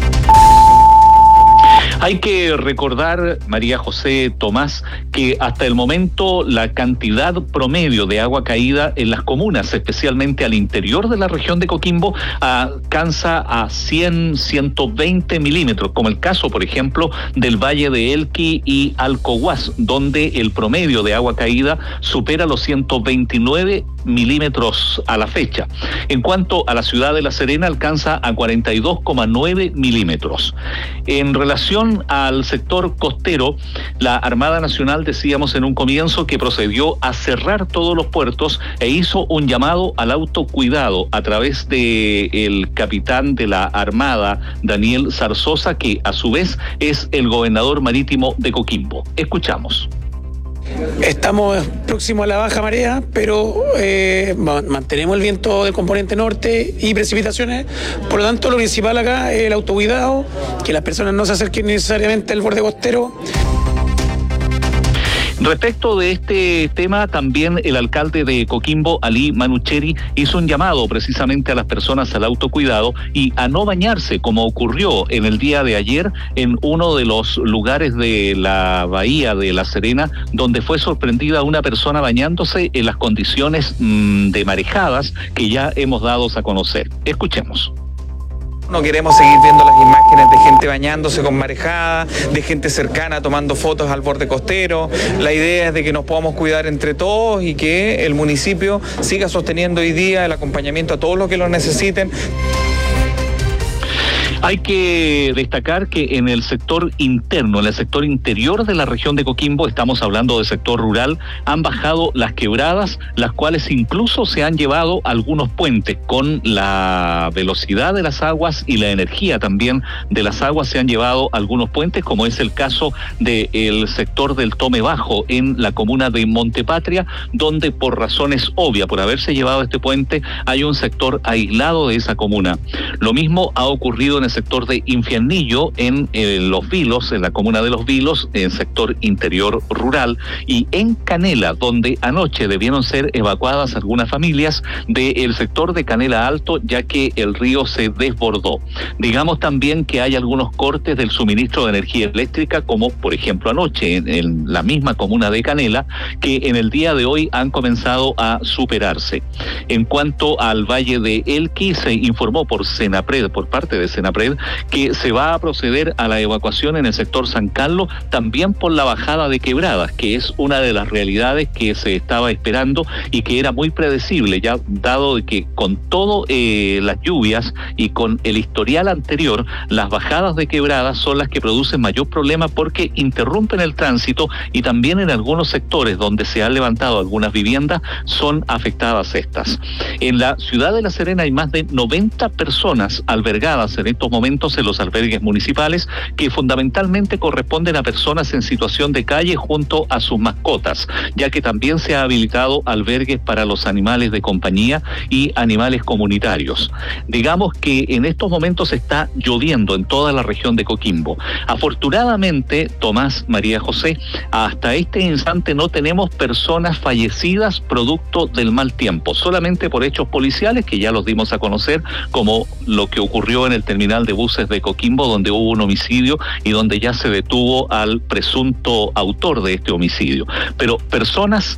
I: Hay que recordar, María José, Tomás, que hasta el momento la cantidad promedio de agua caída en las comunas, especialmente al interior de la región de Coquimbo, alcanza a cien, ciento veinte milímetros, como el caso, por ejemplo, del Valle de Elqui y Alcohuas, donde el promedio de agua caída supera los ciento veintinueve milímetros a la fecha. En cuanto a la ciudad de La Serena, alcanza a cuarenta y dos coma nueve milímetros. En relación al sector costero, la Armada Nacional, decíamos en un comienzo, que procedió a cerrar todos los puertos e hizo un llamado al autocuidado a través de el capitán de la Armada, Daniel Zarzosa, que a su vez es el gobernador marítimo de Coquimbo. Escuchamos.
K: Estamos próximos a la baja marea, pero eh, mantenemos el viento del componente norte y precipitaciones. Por lo tanto, lo principal acá es el autocuidado, que las personas no se acerquen necesariamente al borde costero.
I: Respecto de este tema, también el alcalde de Coquimbo, Ali Manucheri, hizo un llamado precisamente a las personas al autocuidado y a no bañarse, como ocurrió en el día de ayer en uno de los lugares de la bahía de La Serena, donde fue sorprendida una persona bañándose en las condiciones mmm, de marejadas que ya hemos dado a conocer. Escuchemos.
L: No queremos seguir viendo las imágenes de gente bañándose con marejada, de gente cercana tomando fotos al borde costero. La idea es de que nos podamos cuidar entre todos y que el municipio siga sosteniendo hoy día el acompañamiento a todos los que lo necesiten.
I: Hay que destacar que en el sector interno, en el sector interior de la región de Coquimbo, estamos hablando del sector rural, han bajado las quebradas, las cuales incluso se han llevado algunos puentes. Con la velocidad de las aguas y la energía también de las aguas, se han llevado algunos puentes, como es el caso del sector del Tome Bajo en la comuna de Montepatria, donde por razones obvias, por haberse llevado este puente, hay un sector aislado de esa comuna. Lo mismo ha ocurrido en el sector de Infiernillo, en eh, Los Vilos, en la comuna de Los Vilos, en el sector interior rural, y en Canela, donde anoche debieron ser evacuadas algunas familias del sector de Canela Alto, ya que el río se desbordó. Digamos también que hay algunos cortes del suministro de energía eléctrica, como por ejemplo anoche en, en la misma comuna de Canela, que en el día de hoy han comenzado a superarse. En cuanto al Valle de Elqui, se informó por Senapred, por parte de Senapred, Fred, que se va a proceder a la evacuación en el sector San Carlos, también por la bajada de quebradas, que es una de las realidades que se estaba esperando y que era muy predecible, ya dado de que con todo eh, las lluvias y con el historial anterior, las bajadas de quebradas son las que producen mayor problema porque interrumpen el tránsito y también en algunos sectores donde se han levantado algunas viviendas son afectadas estas. En la ciudad de La Serena hay más de noventa personas albergadas en estos momentos en los albergues municipales que fundamentalmente corresponden a personas en situación de calle junto a sus mascotas, ya que también se ha habilitado albergues para los animales de compañía y animales comunitarios. Digamos que en estos momentos está lloviendo en toda la región de Coquimbo. Afortunadamente, Tomás, María José, hasta este instante no tenemos personas fallecidas producto del mal tiempo, solamente por hechos policiales que ya los dimos a conocer, como lo que ocurrió en el terminal de buses de Coquimbo, donde hubo un homicidio y donde ya se detuvo al presunto autor de este homicidio. Pero personas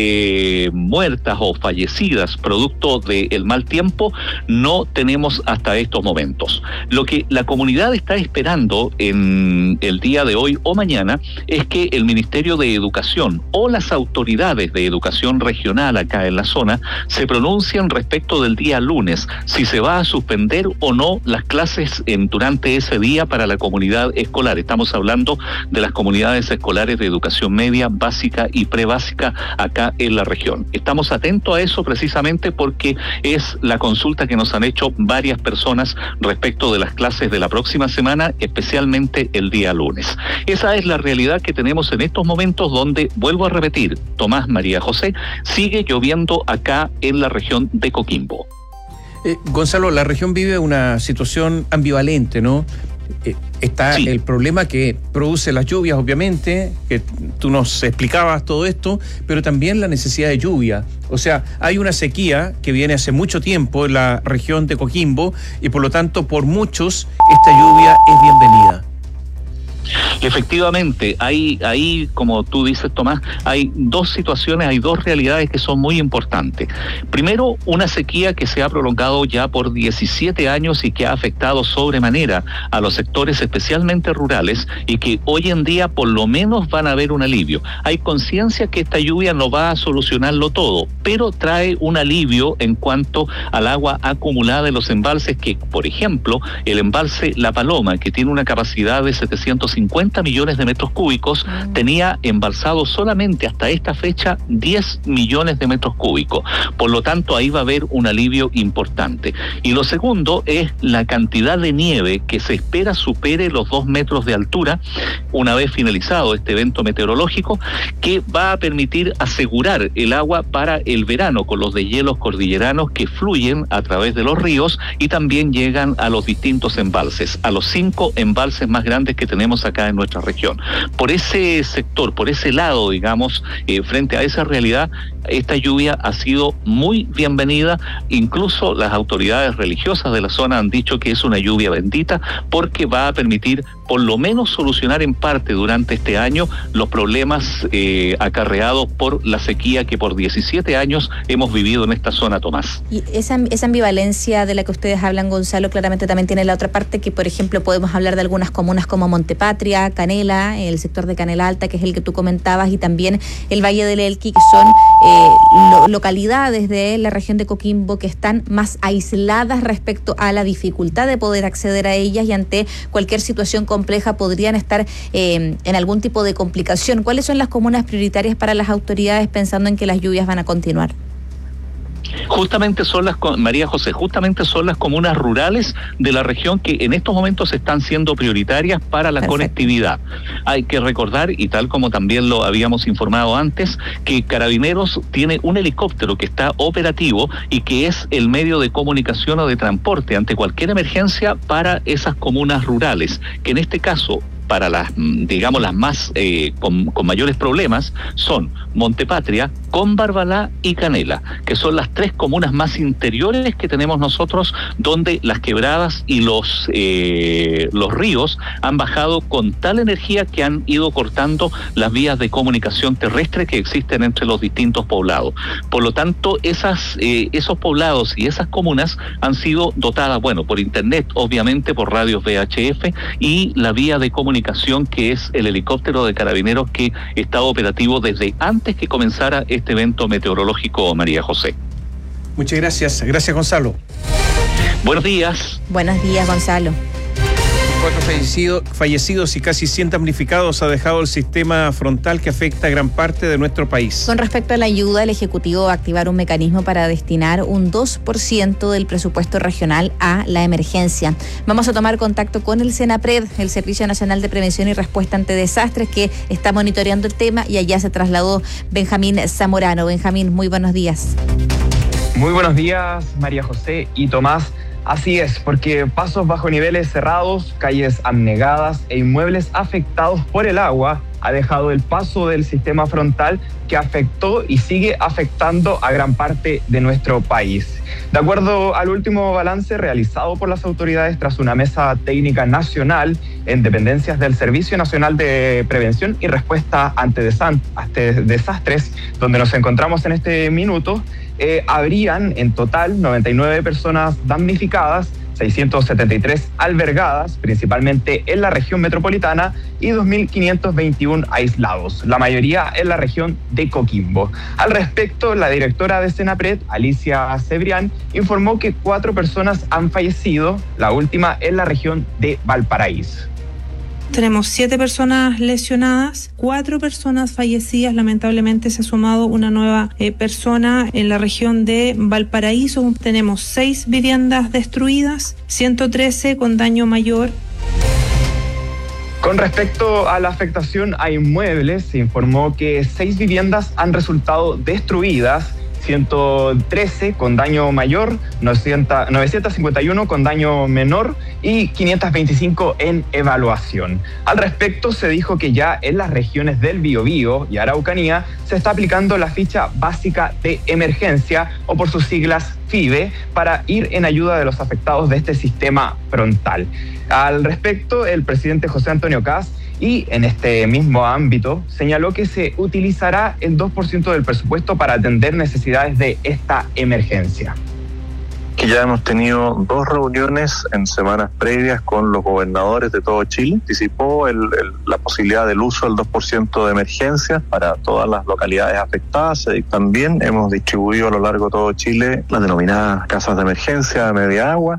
I: eh, muertas o fallecidas producto del mal tiempo no tenemos hasta estos momentos. Lo que la comunidad está esperando en el día de hoy o mañana es que el Ministerio de Educación o las autoridades de educación regional acá en la zona se pronuncien respecto del día lunes, si se va a suspender o no las clases en, durante ese día para la comunidad escolar. Estamos hablando de las comunidades escolares de educación media, básica y prebásica acá en la región. Estamos atentos a eso precisamente porque es la consulta que nos han hecho varias personas respecto de las clases de la próxima semana, especialmente el día lunes. Esa es la realidad que tenemos en estos momentos donde, vuelvo a repetir, Tomás, María José, sigue lloviendo acá en la región de Coquimbo.
D: Eh, Gonzalo, la región vive una situación ambivalente, ¿no? Eh, está sí. El problema que produce las lluvias, obviamente, que tú nos explicabas todo esto, pero también la necesidad de lluvia. O sea, hay una sequía que viene hace mucho tiempo en la región de Coquimbo y por lo tanto, por muchos, esta lluvia es bienvenida.
I: Efectivamente, hay, ahí, como tú dices, Tomás, hay dos situaciones, hay dos realidades que son muy importantes. Primero, una sequía que se ha prolongado ya por diecisiete años y que ha afectado sobremanera a los sectores especialmente rurales y que hoy en día por lo menos van a ver un alivio. Hay conciencia que esta lluvia no va a solucionarlo todo, pero trae un alivio en cuanto al agua acumulada en los embalses que, por ejemplo, el embalse La Paloma, que tiene una capacidad de setecientos cincuenta millones de metros cúbicos, mm. tenía embalsado solamente hasta esta fecha diez millones de metros cúbicos. Por lo tanto, ahí va a haber un alivio importante. Y lo segundo es la cantidad de nieve que se espera supere los dos metros de altura una vez finalizado este evento meteorológico, que va a permitir asegurar el agua para el verano con los deshielos cordilleranos que fluyen a través de los ríos y también llegan a los distintos embalses, a los cinco embalses más grandes que tenemos acá en nuestra región. Por ese sector, por ese lado, digamos, eh, frente a esa realidad, esta lluvia ha sido muy bienvenida. Incluso las autoridades religiosas de la zona han dicho que es una lluvia bendita porque va a permitir por lo menos solucionar en parte durante este año los problemas eh, acarreados por la sequía que por diecisiete años hemos vivido en esta zona, Tomás.
E: Y esa, esa ambivalencia de la que ustedes hablan, Gonzalo, claramente también tiene la otra parte que, por ejemplo, podemos hablar de algunas comunas como Montepatria, Canela, el sector de Canela Alta, que es el que tú comentabas, y también el Valle del Elqui, que son eh, lo, localidades de la región de Coquimbo que están más aisladas respecto a la dificultad de poder acceder a ellas y ante cualquier situación compleja podrían estar eh, en algún tipo de complicación. ¿Cuáles son las comunas prioritarias para las autoridades pensando en que las lluvias van a continuar?
I: Justamente son las, María José, justamente son las comunas rurales de la región que en estos momentos están siendo prioritarias para la Perfecto. Conectividad. Hay que recordar, y tal como también lo habíamos informado antes, que Carabineros tiene un helicóptero que está operativo y que es el medio de comunicación o de transporte ante cualquier emergencia para esas comunas rurales, que en este caso para las, digamos, las más eh, con, con mayores problemas son Montepatria, con Barbalá y Canela, que son las tres comunas más interiores que tenemos nosotros, donde las quebradas y los eh, los ríos han bajado con tal energía que han ido cortando las vías de comunicación terrestre que existen entre los distintos poblados. Por lo tanto, esas eh, esos poblados y esas comunas han sido dotadas, bueno, por internet, obviamente por radios V H F, y la vía de comunicación que es el helicóptero de carabineros que está operativo desde antes que comenzara este evento meteorológico, María José.
D: Muchas gracias. Gracias, Gonzalo.
I: Buenos días.
E: Buenos días, Gonzalo.
D: Cuatro fallecidos, fallecidos y casi cien damnificados ha dejado el sistema frontal que afecta a gran parte de nuestro país.
E: Con respecto a la ayuda, el Ejecutivo va a activar un mecanismo para destinar un dos por ciento del presupuesto regional a la emergencia. Vamos a tomar contacto con el SENAPRED, el Servicio Nacional de Prevención y Respuesta ante Desastres, que está monitoreando el tema, y allá se trasladó Benjamín Zamorano. Benjamín, muy buenos días.
M: Muy buenos días, María José y Tomás. Así es, porque pasos bajo niveles cerrados, calles anegadas e inmuebles afectados por el agua ha dejado el paso del sistema frontal que afectó y sigue afectando a gran parte de nuestro país. De acuerdo al último balance realizado por las autoridades tras una mesa técnica nacional en dependencias del Servicio Nacional de Prevención y Respuesta ante Desastres, donde nos encontramos en este minuto, eh, habrían en total noventa y nueve personas damnificadas, seiscientas setenta y tres albergadas, principalmente en la región metropolitana, y dos mil quinientos veintiuno aislados, la mayoría en la región de Coquimbo. Al respecto, la directora de SENAPRED, Alicia Cebrián, informó que cuatro personas han fallecido, la última en la región de Valparaíso.
N: Tenemos siete personas lesionadas, cuatro personas fallecidas. Lamentablemente se ha sumado una nueva eh, persona en la región de Valparaíso. Tenemos seis viviendas destruidas, ciento trece con daño mayor.
M: Con respecto a la afectación a inmuebles, se informó que seis viviendas han resultado destruidas, ciento trece con daño mayor, novecientos cincuenta y uno con daño menor y quinientos veinticinco en evaluación. Al respecto, se dijo que ya en las regiones del Biobío y Araucanía se está aplicando la ficha básica de emergencia, o por sus siglas FIBE, para ir en ayuda de los afectados de este sistema frontal. Al respecto, el presidente José Antonio Kast, y en este mismo ámbito, señaló que se utilizará el dos por ciento del presupuesto para atender necesidades de esta emergencia.
O: Que ya hemos tenido dos reuniones en semanas previas con los gobernadores de todo Chile. Anticipó el, el, la posibilidad del uso del dos por ciento de emergencia para todas las localidades afectadas. También hemos distribuido a lo largo de todo Chile las denominadas casas de emergencia de media agua.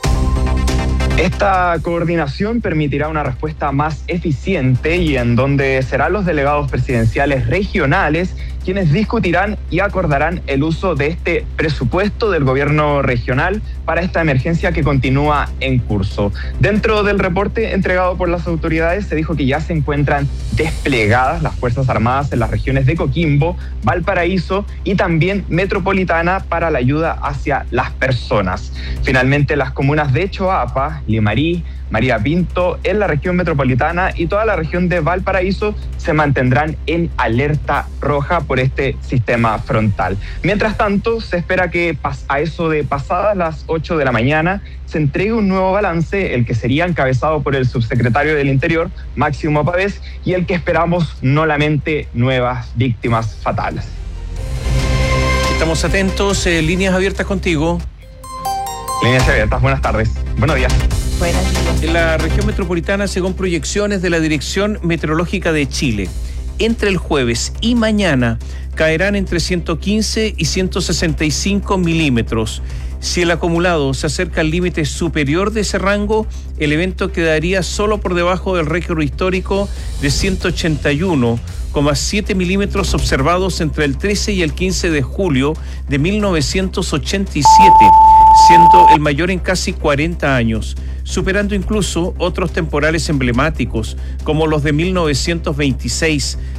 M: Esta coordinación permitirá una respuesta más eficiente y en donde serán los delegados presidenciales regionales quienes discutirán y acordarán el uso de este presupuesto del gobierno regional para esta emergencia que continúa en curso. Dentro del reporte entregado por las autoridades se dijo que ya se encuentran desplegadas las Fuerzas Armadas en las regiones de Coquimbo, Valparaíso y también Metropolitana para la ayuda hacia las personas. Finalmente, las comunas de Choapa, Limarí, María Pinto en la región metropolitana y toda la región de Valparaíso se mantendrán en alerta roja por este sistema frontal. Mientras tanto, se espera que a eso de pasadas las ocho de la mañana se entregue un nuevo balance, el que sería encabezado por el subsecretario del Interior, Máximo Pavés, y el que esperamos no lamente nuevas víctimas fatales.
D: Estamos atentos, eh, líneas abiertas contigo.
M: Líneas abiertas, buenas tardes. Buenos días.
E: Buenos días.
D: En la región metropolitana, según proyecciones de la Dirección Meteorológica de Chile, entre el jueves y mañana caerán entre ciento quince y ciento sesenta y cinco milímetros. Si el acumulado se acerca al límite superior de ese rango, el evento quedaría solo por debajo del récord histórico de ciento ochenta y uno coma siete milímetros observados entre el trece y el quince de julio de mil novecientos ochenta y siete, siendo el mayor en casi cuarenta años, superando incluso otros temporales emblemáticos como los de mil novecientos veintiséis,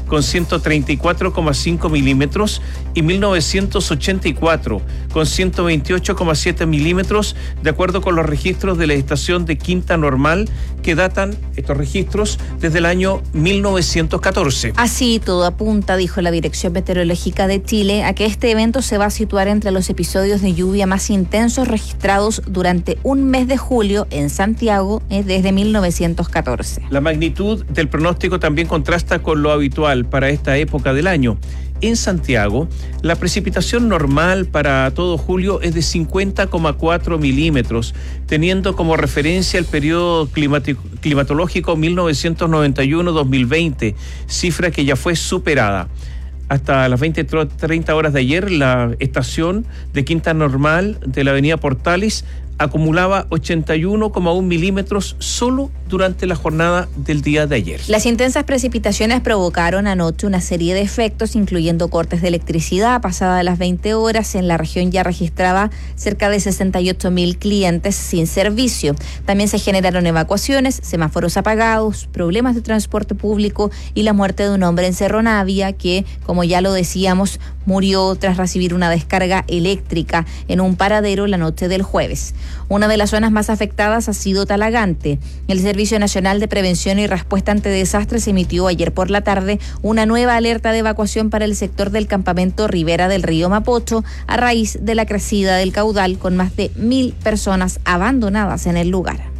D: con ciento treinta y cuatro coma cinco milímetros y mil novecientos ochenta y cuatro con ciento veintiocho coma siete milímetros, de acuerdo con los registros de la estación de Quinta Normal, que datan estos registros desde el año mil novecientos catorce.
E: Así todo apunta, dijo la Dirección Meteorológica de Chile, a que este evento se va a situar entre los episodios de lluvia más intensos registrados durante un mes de julio en Santiago eh, desde mil novecientos catorce.
D: La magnitud del pronóstico también contrasta con lo habitual para esta época del año. En Santiago, la precipitación normal para todo julio es de cincuenta coma cuatro milímetros, teniendo como referencia el periodo climatológico mil novecientos noventa y uno a dos mil veinte, cifra que ya fue superada. Hasta las veinte treinta horas de ayer, la estación de Quinta Normal de la avenida Portales acumulaba ochenta y uno coma uno milímetros solo durante la jornada del día de ayer.
E: Las intensas precipitaciones provocaron anoche una serie de efectos, incluyendo cortes de electricidad. Pasadas las veinte horas, en la región ya registraba cerca de sesenta y ocho mil clientes sin servicio. También se generaron evacuaciones, semáforos apagados, problemas de transporte público y la muerte de un hombre en Cerro Navia que, como ya lo decíamos, murió tras recibir una descarga eléctrica en un paradero la noche del jueves. Una de las zonas más afectadas ha sido Talagante. El Servicio Nacional de Prevención y Respuesta ante Desastres emitió ayer por la tarde una nueva alerta de evacuación para el sector del campamento Ribera del Río Mapocho a raíz de la crecida del caudal, con más de mil personas abandonadas en el lugar.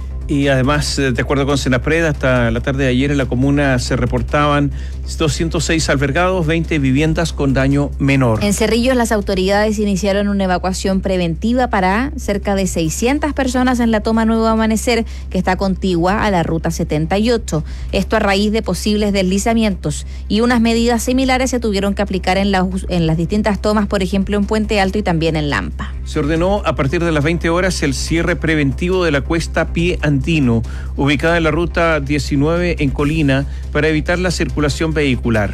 D: Y además, de acuerdo con Senapred, hasta la tarde de ayer en la comuna se reportaban doscientos seis albergados, veinte viviendas con daño menor.
E: En Cerrillos, las autoridades iniciaron una evacuación preventiva para cerca de seiscientas personas en la toma Nuevo Amanecer, que está contigua a la ruta setenta y ocho. Esto a raíz de posibles deslizamientos, y unas medidas similares se tuvieron que aplicar en, la, en las distintas tomas, por ejemplo en Puente Alto y también en Lampa.
D: Se ordenó a partir de las veinte horas el cierre preventivo de la cuesta Pie Andino, ubicada en la ruta diecinueve en Colina, para evitar la circulación vehicular.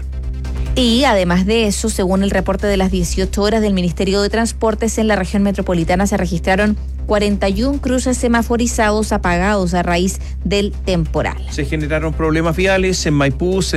E: Y además de eso, según el reporte de las dieciocho horas del Ministerio de Transportes, en la región metropolitana se registraron cuarenta y uno cruces semaforizados apagados a raíz del temporal.
D: Se generaron problemas viales en Maipú.